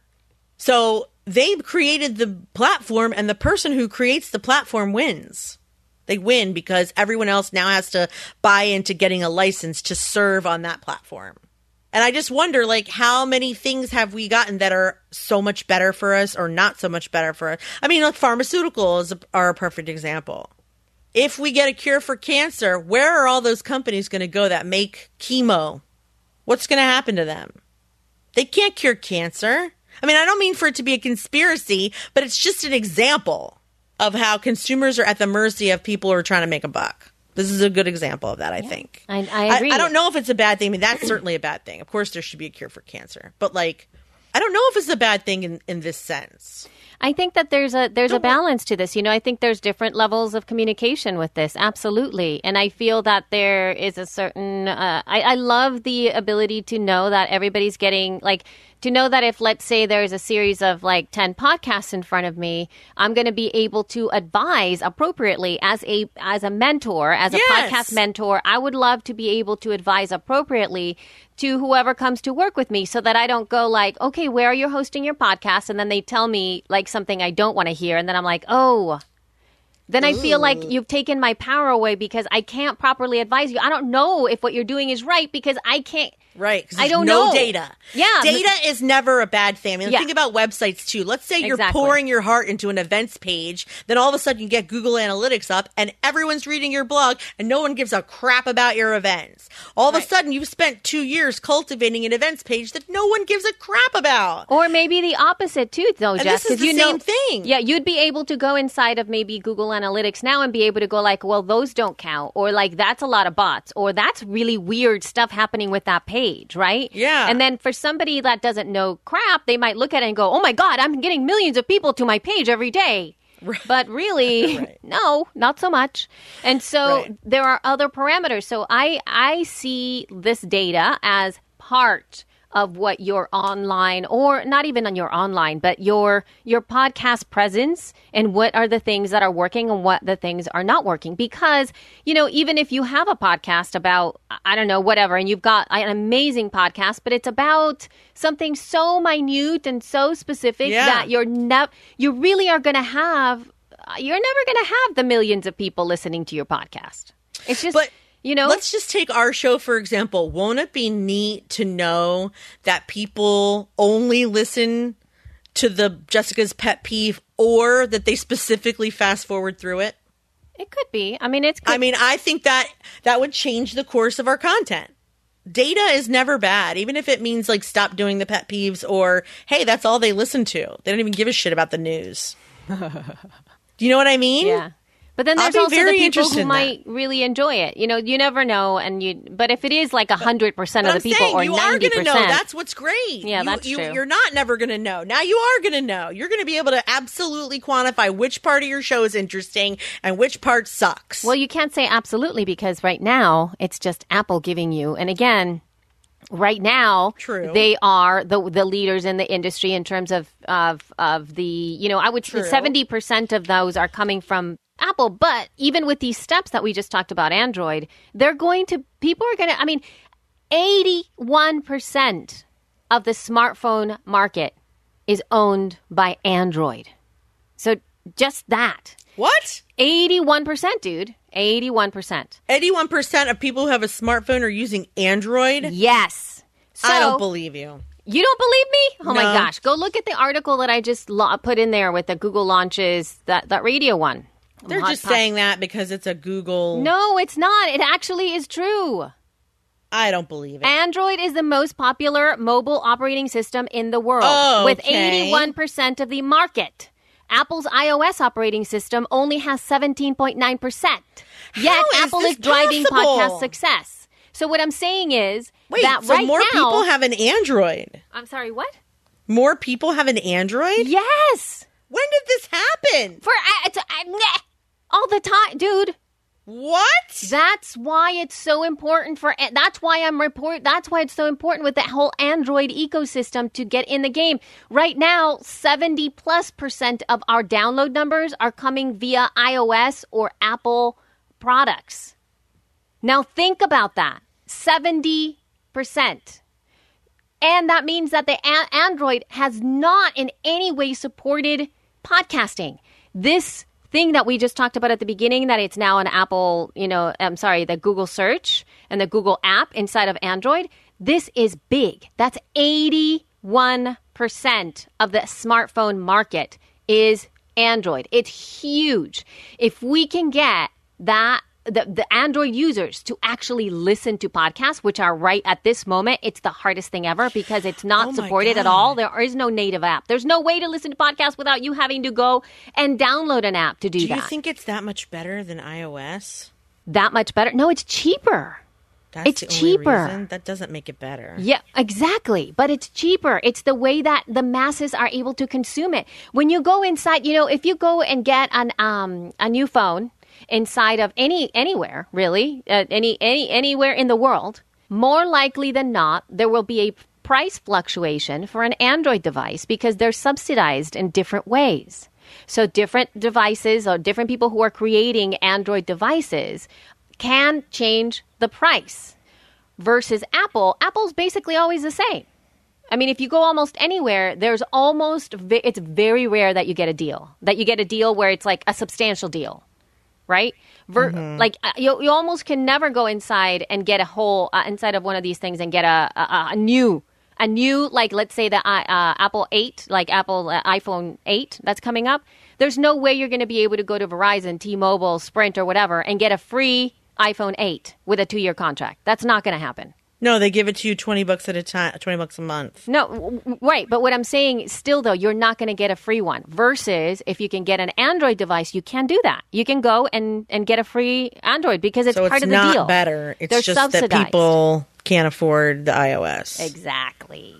So they've created the platform, and the person who creates the platform wins. They win because everyone else now has to buy into getting a license to serve on that platform. And I just wonder, how many things have we gotten that are so much better for us or not so much better for us? I mean, pharmaceuticals are a perfect example. If we get a cure for cancer, where are all those companies going to go that make chemo? What's going to happen to them? They can't cure cancer. I mean, I don't mean for it to be a conspiracy, but it's just an example of how consumers are at the mercy of people who are trying to make a buck. This is a good example of that, I think. I agree. I don't know if it's a bad thing. I mean, that's certainly a bad thing. Of course, there should be a cure for cancer. But, I don't know if it's a bad thing in this sense. I think that there's a balance to this. I think there's different levels of communication with this. Absolutely. And I feel that there is a certain, I love the ability to know that everybody's getting to know that if, let's say, there's a series of 10 podcasts in front of me, I'm going to be able to advise appropriately as a mentor, as a podcast mentor. I would love to be able to advise appropriately to whoever comes to work with me so that I don't go okay, where are you hosting your podcast? And then they tell me something I don't want to hear. And then I'm like, oh, then I feel like you've taken my power away because I can't properly advise you. I don't know if what you're doing is right because I can't. Right. I don't know. know. Data. Yeah. Data is never a bad thing. I mean, think about websites too. Let's say you're pouring your heart into an events page. Then all of a sudden you get Google Analytics up and everyone's reading your blog and no one gives a crap about your events. All of a sudden you've spent 2 years cultivating an events page that no one gives a crap about. Or maybe the opposite too, though, Jess. This is the same thing. Yeah, you'd be able to go inside of maybe Google Analytics now and be able to go well, those don't count. Or that's a lot of bots. Or that's really weird stuff happening with that page, right? Yeah. And then for somebody that doesn't know crap, they might look at it and go, oh my God, I'm getting millions of people to my page every day. Right. But really, no, not so much. And so there are other parameters. So I see this data as part of what your online, or not even on your online, but your podcast presence, and what are the things that are working and what the things are not working. Because, even if you have a podcast about, I don't know, whatever, and you've got an amazing podcast, but it's about something so minute and so specific that you really are going to have, you're never going to have the millions of people listening to your podcast. It's just... Let's just take our show, for example. Won't it be neat to know that people only listen to the Jessica's Pet Peeve, or that they specifically fast forward through it? It could be. I mean, I think that would change the course of our content. Data is never bad, even if it means stop doing the pet peeves, or, hey, that's all they listen to. They don't even give a shit about the news. Do you know what I mean? Yeah. But then there's also the people who might really enjoy it. You never know. But if it is 100% of the people, or 90%, you are going to know. That's what's great. Yeah, that's true. You're not never going to know. Now you are going to know. You're going to be able to absolutely quantify which part of your show is interesting and which part sucks. Well, you can't say absolutely, because right now it's just Apple giving you. And again, right now, they are the leaders in the industry in terms of the, I would say 70% of those are coming from Apple. But even with these steps that we just talked about, Android, people are going to, 81% of the smartphone market is owned by Android. So just that. What? 81%, dude. 81%. 81% of people who have a smartphone are using Android? Yes. So, I don't believe you. You don't believe me? Oh, my No. gosh. Go look at the article that I just put in there with the Google launches, that radio one. They're just saying that because it's a Google. No, it's not. It actually is true. I don't believe it. Android is the most popular mobile operating system in the world, Oh, with okay. 81% of the market. Apple's iOS operating system only has 17.9%. Yet How is Apple this is driving possible? podcast success. So what I'm saying is Wait, that so right more now, people have an Android? I'm sorry, what? More people have an Android? Yes. When did this happen? All the time, dude. What? That's why it's so important that's why it's so important with that whole Android ecosystem to get in the game. Right now, 70+% of our download numbers are coming via iOS or Apple products. Now think about that. 70%. And that means that the Android has not in any way supported podcasting. This thing that we just talked about at the beginning, that it's now an Apple, the Google search and the Google app inside of Android, this is big. That's 81% of the smartphone market is Android. It's huge. If we can get that, the Android users to actually listen to podcasts, which are right at this moment, it's the hardest thing ever because it's not Oh my supported at God. all. There is no native app. There's no way to listen to podcasts without you having to go and download an app to do Do that. you think it's that much better than iOS? That much better? No, it's cheaper. That's It's the only cheaper. reason? That doesn't make it better. Yeah, exactly. But it's cheaper. It's the way that the masses are able to consume it. When you go inside, if you go and get a new phone inside of anywhere, really, anywhere in the world, more likely than not, there will be a price fluctuation for an Android device because they're subsidized in different ways. So different devices or different people who are creating Android devices can change the price. Versus Apple's basically always the same. I mean, if you go almost anywhere, it's very rare that you get a deal. That you get a deal where it's like a substantial deal, right? Like you almost can never go inside and get a whole inside of one of these things and get a new, like, let's say the Apple 8, like Apple iPhone 8 that's coming up. There's no way you're going to be able to go to Verizon, T-Mobile, Sprint, or whatever and get a free iPhone 8 with a 2-year contract. That's not going to happen. No, they give it to you $20 at a time, $20 a month. No, right. But what I'm saying still, though, you're not going to get a free one. Versus if you can get an Android device, you can do that. You can go and get a free Android because it's So part it's of the not deal. better. It's They're just subsidized. that people can't afford the iOS. Exactly.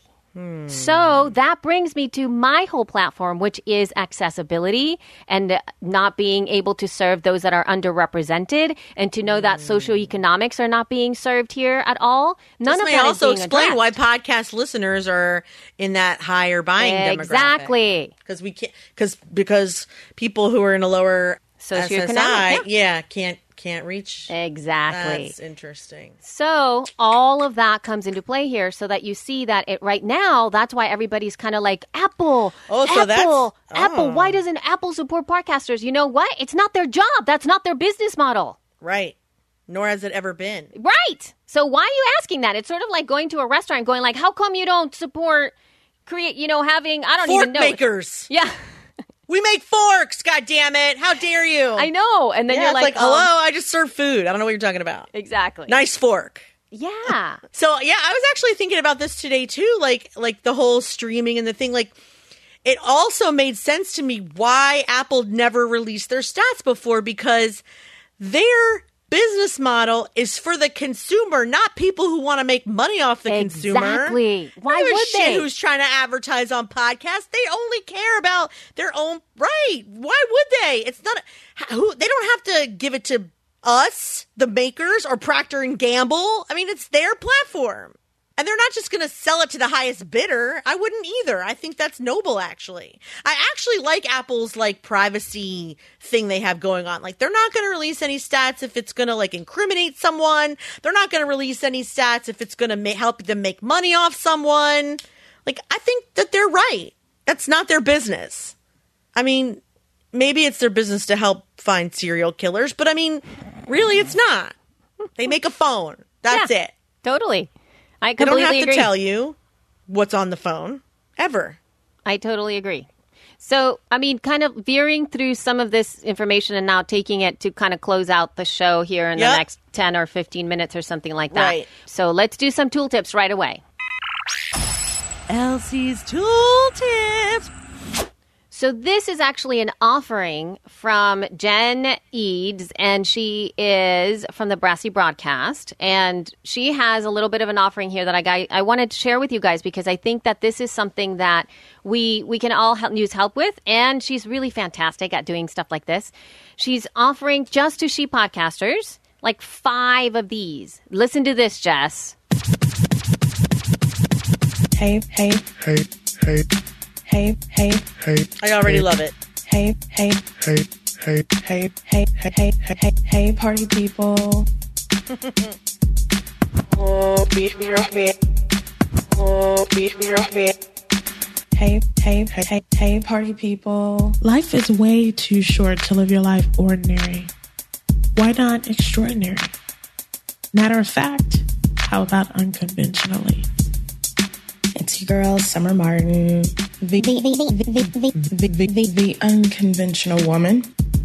So that brings me to my whole platform, which is accessibility and not being able to serve those that are underrepresented, and to know that socioeconomics are not being served here at all. None This of may that also is being explain why addressed. podcast listeners are in that higher buying demographic. Exactly. Because we can't, because people who are in a lower Socioeconomic, SSI, can't reach. Exactly. That's interesting. So all of that comes into play here, so that you see that right now, that's why everybody's kind of like, Apple, Oh, so Apple, that's- Apple. oh. Why doesn't Apple support podcasters? You know what? It's not their job. That's not their business model. Right. Nor has it ever been. Right. So why are you asking that? It's sort of like going to a restaurant and going like, how come you don't support having, I don't Fork even know. makers. Yeah. We make forks, God damn it. How dare you? I know. And then Yeah, you're it's like, hello, I just serve food. I don't know what you're talking about. Exactly. Nice fork. Yeah. So yeah, I was actually thinking about this today too, like the whole streaming and the thing. Like, it also made sense to me why Apple never released their stats before, because their business model is for the consumer, not people who want to make money off the consumer. Exactly. Why They don't give a would shit they? who's trying to advertise on podcasts? They only care about their own right. Why would they? It's not they don't have to give it to us, the makers, or Procter and Gamble. I mean, it's their platform. And they're not just going to sell it to the highest bidder. I wouldn't either. I think that's noble, actually. I actually like Apple's like privacy thing they have going on. Like, they're not going to release any stats if it's going to like incriminate someone. They're not going to release any stats if it's going to help them make money off someone. Like, I think that they're right. That's not their business. I mean, maybe it's their business to help find serial killers, but I mean, really, it's not. They make a phone. That's it. Totally. I They don't completely have agree. to tell you what's on the phone, ever. I totally agree. So, I mean, kind of veering through some of this information and now taking it to kind of close out the show here in the next 10 or 15 minutes or something like that. Right. So let's do some tooltips right away. Elsie's Tooltips. So this is actually an offering from Jen Eads, and she is from the Brassy Broadcast, and she has a little bit of an offering here that I wanted to share with you guys because I think that this is something that we can all use help with, and she's really fantastic at doing stuff like this. She's offering just to She Podcasters like 5 of these. Listen to this, Jess. Hey. I already love it. Hey, party people. Oh, beat me off me. Oh, beat me off me. Hey, party people. Life is way too short to live your life ordinary. Why not extraordinary? Matter of fact, how about unconventionally? It's your girl, Summer Martin, the unconventional woman.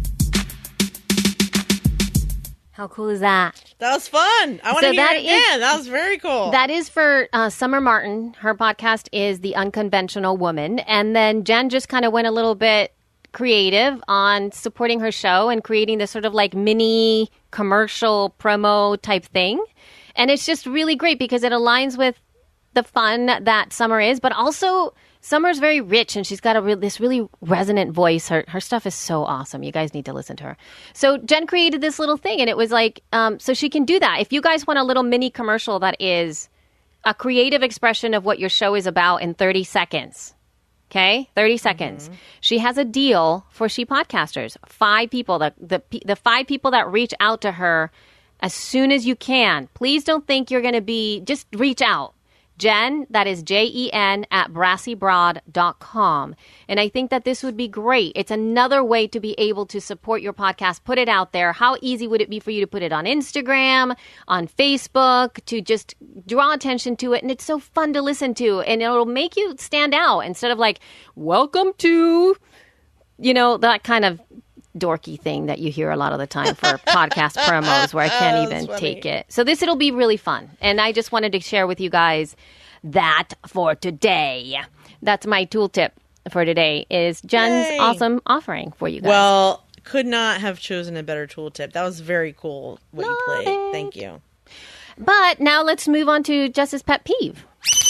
How cool is that? That was fun. I want to So hear that it again. is- That was very cool. That is for Summer Martin. Her podcast is The Unconventional Woman. And then Jen just kind of went a little bit creative on supporting her show and creating this sort of like mini commercial promo type thing. And it's just really great because it aligns with the fun that Summer is, but also Summer's very rich and she's got this really resonant voice. Her stuff is so awesome. You guys need to listen to her. So Jen created this little thing and it was like, so she can do that. If you guys want a little mini commercial that is a creative expression of what your show is about in 30 seconds, okay? 30 seconds. She has a deal for She Podcasters. 5 people, the 5 people that reach out to her as soon as you can. Please don't think you're going to just reach out. Jen, that is JEN at brassybroad.com. And I think that this would be great. It's another way to be able to support your podcast, put it out there. How easy would it be for you to put it on Instagram, on Facebook, to just draw attention to it? And it's so fun to listen to. And it'll make you stand out instead of like, welcome to, that kind of dorky thing that you hear a lot of the time for podcast promos where I can't even take it. So it'll be really fun. And I just wanted to share with you guys that for today. That's my tooltip for today is Jen's Yay. awesome offering for you guys. Well, could not have chosen a better tooltip. That was very cool what you played. Thank you. But now let's move on to Jess's pet peeve.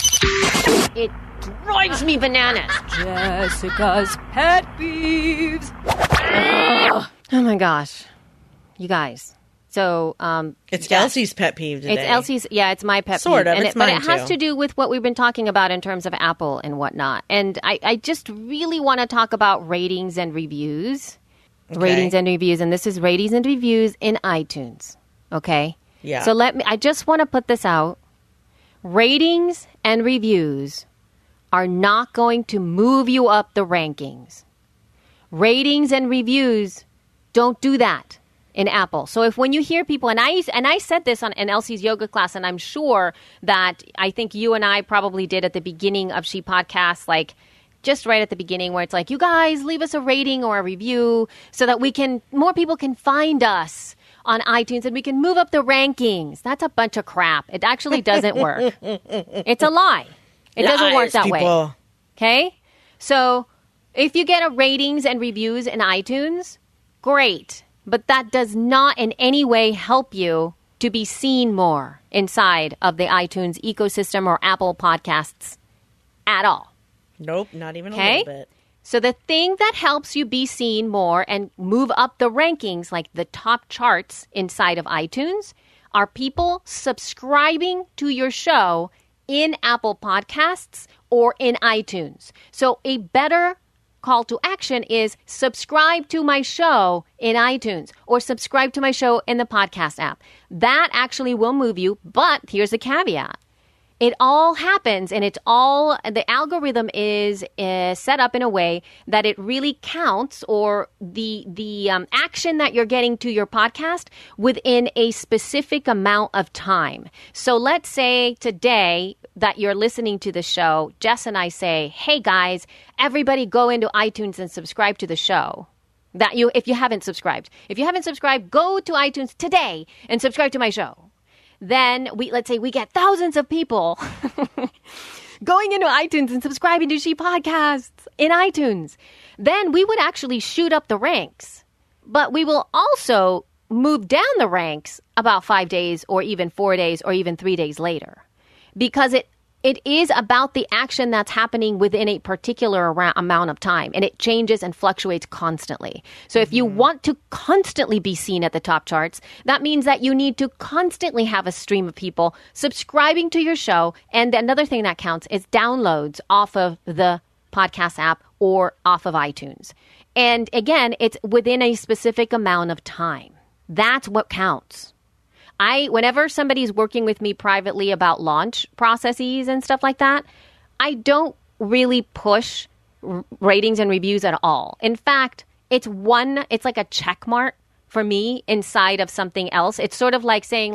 It drives me bananas. Jessica's pet peeves. Ugh. Oh my gosh. You guys. So, It's Jess- Elsie's pet peeve today. It's Elsie's, it's my pet Sort peeve. of, And it's but mine it has too. to do with what we've been talking about in terms of Apple and whatnot. And I just really want to talk about ratings and reviews. Ratings and reviews. And this is ratings and reviews in iTunes. Okay? Yeah. So I just want to put this out. Ratings and reviews are not going to move you up the rankings. Ratings and reviews don't do that in Apple. So when you hear people, and I said this in Elsie's yoga class, and I'm sure that I think you and I probably did at the beginning of She Podcasts, like just right at the beginning where it's like, you guys leave us a rating or a review so that more people can find us on iTunes and we can move up the rankings. That's a bunch of crap. It actually doesn't work. It's a lie. It doesn't work that way. people. Okay? So if you get a ratings and reviews in iTunes, great. But that does not in any way help you to be seen more inside of the iTunes ecosystem or Apple Podcasts at all. Nope, not even a Okay? little bit. So the thing that helps you be seen more and move up the rankings, like the top charts inside of iTunes, are people subscribing to your show in Apple Podcasts or in iTunes. So a better call to action is subscribe to my show in iTunes or subscribe to my show in the podcast app. That actually will move you, but here's the caveat. It all happens and the algorithm is set up in a way that it really counts or the action that you're getting to your podcast within a specific amount of time. So let's say today that you're listening to the show, Jess and I say, hey guys, everybody go into iTunes and subscribe to the show. If you haven't subscribed, go to iTunes today and subscribe to my show. Then let's say we get thousands of people going into iTunes and subscribing to She Podcasts in iTunes. Then we would actually shoot up the ranks. But we will also move down the ranks about 5 days or even 4 days or even 3 days later. Because it is about the action that's happening within a particular amount of time. And it changes and fluctuates constantly. So if you want to constantly be seen at the top charts, that means that you need to constantly have a stream of people subscribing to your show. And another thing that counts is downloads off of the podcast app or off of iTunes. And again, it's within a specific amount of time. That's what counts. Whenever somebody's working with me privately about launch processes and stuff like that, I don't really push ratings and reviews at all. In fact, it's like a check mark for me inside of something else. It's sort of like saying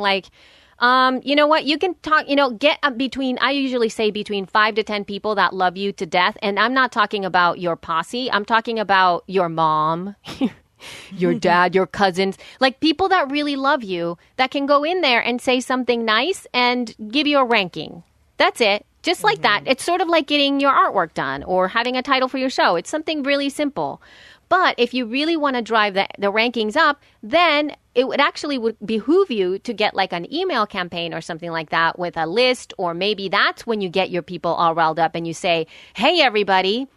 you know what, you can talk, get I usually say between 5 to 10 people that love you to death. And I'm not talking about your posse. I'm talking about your mom, your dad, your cousins, like people that really love you that can go in there and say something nice and give you a ranking. That's it. Just like that. It's sort of like getting your artwork done or having a title for your show. It's something really simple. But if you really want to drive the rankings up, then it would behoove you to get like an email campaign or something like that with a list, or maybe that's when you get your people all riled up and you say, hey, everybody,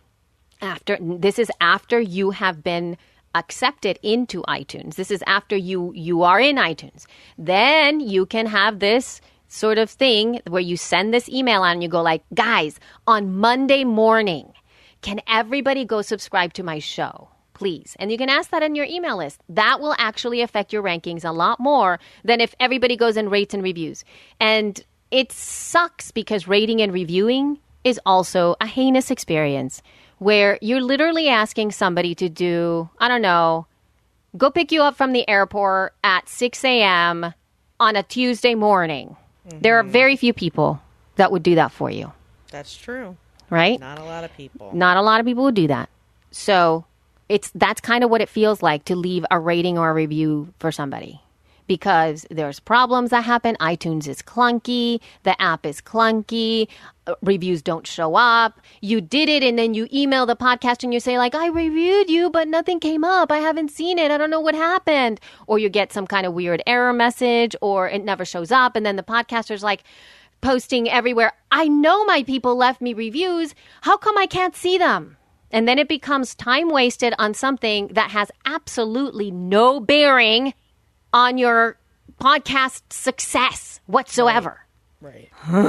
this is after you have been accepted into iTunes. This is after you are in iTunes. Then you can have this sort of thing where you send this email out and you go like, guys, on Monday morning, can everybody go subscribe to my show, please? And you can ask that in your email list. That will actually affect your rankings a lot more than if everybody goes and rates and reviews. And it sucks because rating and reviewing is also a heinous experience, where you're literally asking somebody to do, I don't know, go pick you up from the airport at 6 a.m. on a Tuesday morning. There are very few people that would do that for you. That's true. Right? Not a lot of people. Not a lot of people would do that. So that's kind of what it feels like to leave a rating or a review for somebody. Because there's problems that happen. iTunes is clunky. The app is clunky. Reviews don't show up. You did it and then you email the podcast and you say like, I reviewed you, but nothing came up. I haven't seen it. I don't know what happened. Or you get some kind of weird error message or it never shows up. And then the podcaster's like posting everywhere. I know my people left me reviews. How come I can't see them? And then it becomes time wasted on something that has absolutely no bearing on your podcast success whatsoever. Right.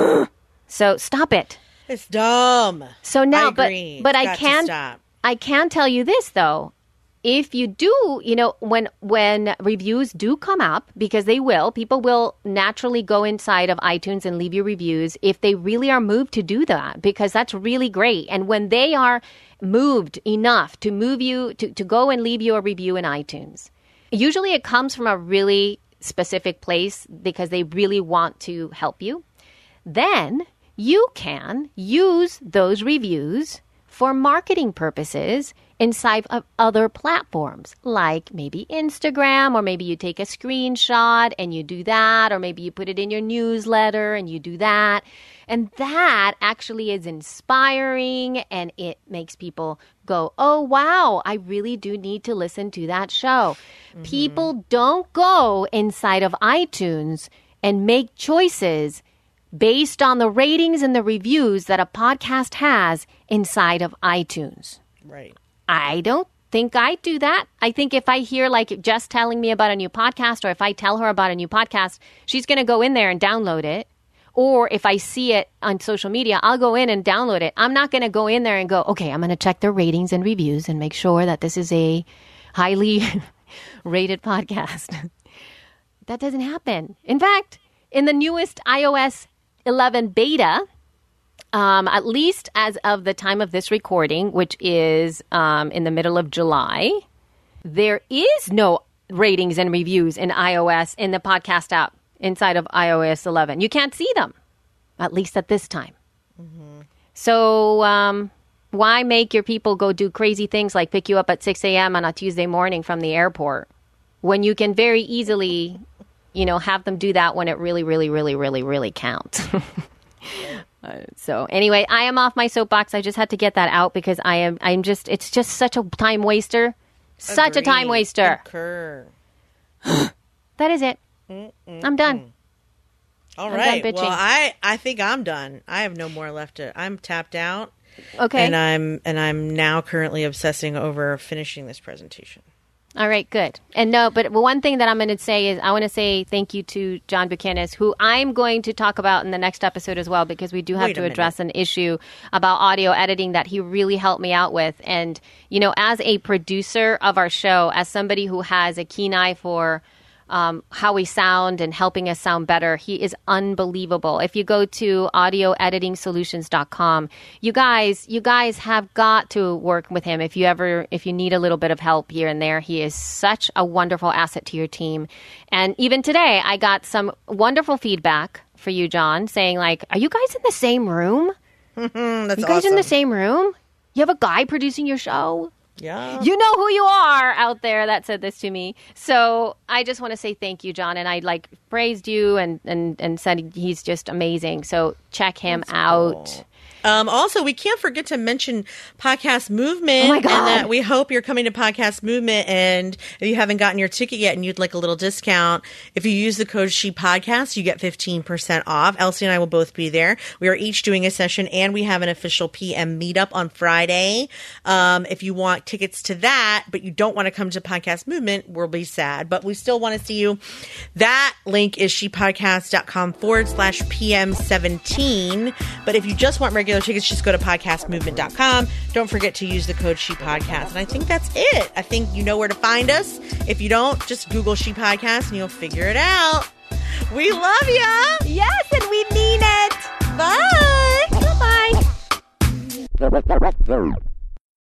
So stop it. It's dumb. So now, I agree. but I can tell you this though. If you do, when reviews do come up, because they will, people will naturally go inside of iTunes and leave you reviews if they really are moved to do that, because that's really great. And when they are moved enough to move you to go and leave you a review in iTunes, usually it comes from a really specific place because they really want to help you. Then you can use those reviews for marketing purposes inside of other platforms, like maybe Instagram, or maybe you take a screenshot and you do that, or maybe you put it in your newsletter and you do that. And that actually is inspiring and it makes people go, oh, wow, I really do need to listen to that show. Mm-hmm. People don't go inside of iTunes and make choices based on the ratings and the reviews that a podcast has inside of iTunes. Right. I don't think I do that. I think if I hear like Jess telling me about a new podcast, or if I tell her about a new podcast, she's going to go in there and download it. Or if I see it on social media, I'll go in and download it. I'm not going to go in there and go, okay, I'm going to check their ratings and reviews and make sure that this is a highly rated podcast. That doesn't happen. In fact, in the newest iOS 11 beta, at least as of the time of this recording, which is in the middle of July, there is no ratings and reviews in iOS in the podcast app inside of iOS 11. You can't see them, at least at this time. Mm-hmm. So why make your people go do crazy things like pick you up at 6 a.m. on a Tuesday morning from the airport when you can very easily, have them do that when it really, really, really, really, really counts? So anyway, I am off my soapbox. I just had to get that out because it's just such a time waster. Such a time waster. Concur. That is it. I'm done. All right. Well, I think I'm done. I have no more left I'm tapped out. Okay. And I'm now currently obsessing over finishing this presentation. All right, good. And but one thing that I'm going to say is I want to say thank you to John Buchanan, who I'm going to talk about in the next episode as well, because we do have to address an issue about audio editing that he really helped me out with. And, as a producer of our show, as somebody who has a keen eye for how we sound and helping us sound better, he is unbelievable. If you go to audioeditingsolutions.com, you guys have got to work with him if you need a little bit of help here and there. He is such a wonderful asset to your team. And even today, I got some wonderful feedback for you, John, saying like, are you guys in the same room? That's you guys in the same room? You have a guy producing your show? Yeah. You know who you are out there that said this to me. So I just want to say thank you, John. And I praised you and said he's just amazing. So check him out. Cool. Also, we can't forget to mention Podcast Movement. Oh my God. And that we hope you're coming to Podcast Movement. And if you haven't gotten your ticket yet and you'd like a little discount, if you use the code ShePodcast, you get 15% off. Elsie and I will both be there. We are each doing a session, and we have an official PM meetup on Friday. If you want tickets to that, but you don't want to come to Podcast Movement, we'll be sad. But we still want to see you. That link is shepodcast.com/PM17. But if you just want regular tickets, just go to podcastmovement.com. Don't forget to use the code ShePodcast. And I think that's it. I think you know where to find us. If you don't, just Google ShePodcast and you'll figure it out. We love ya! Yes, and we mean it! Bye! Bye-bye!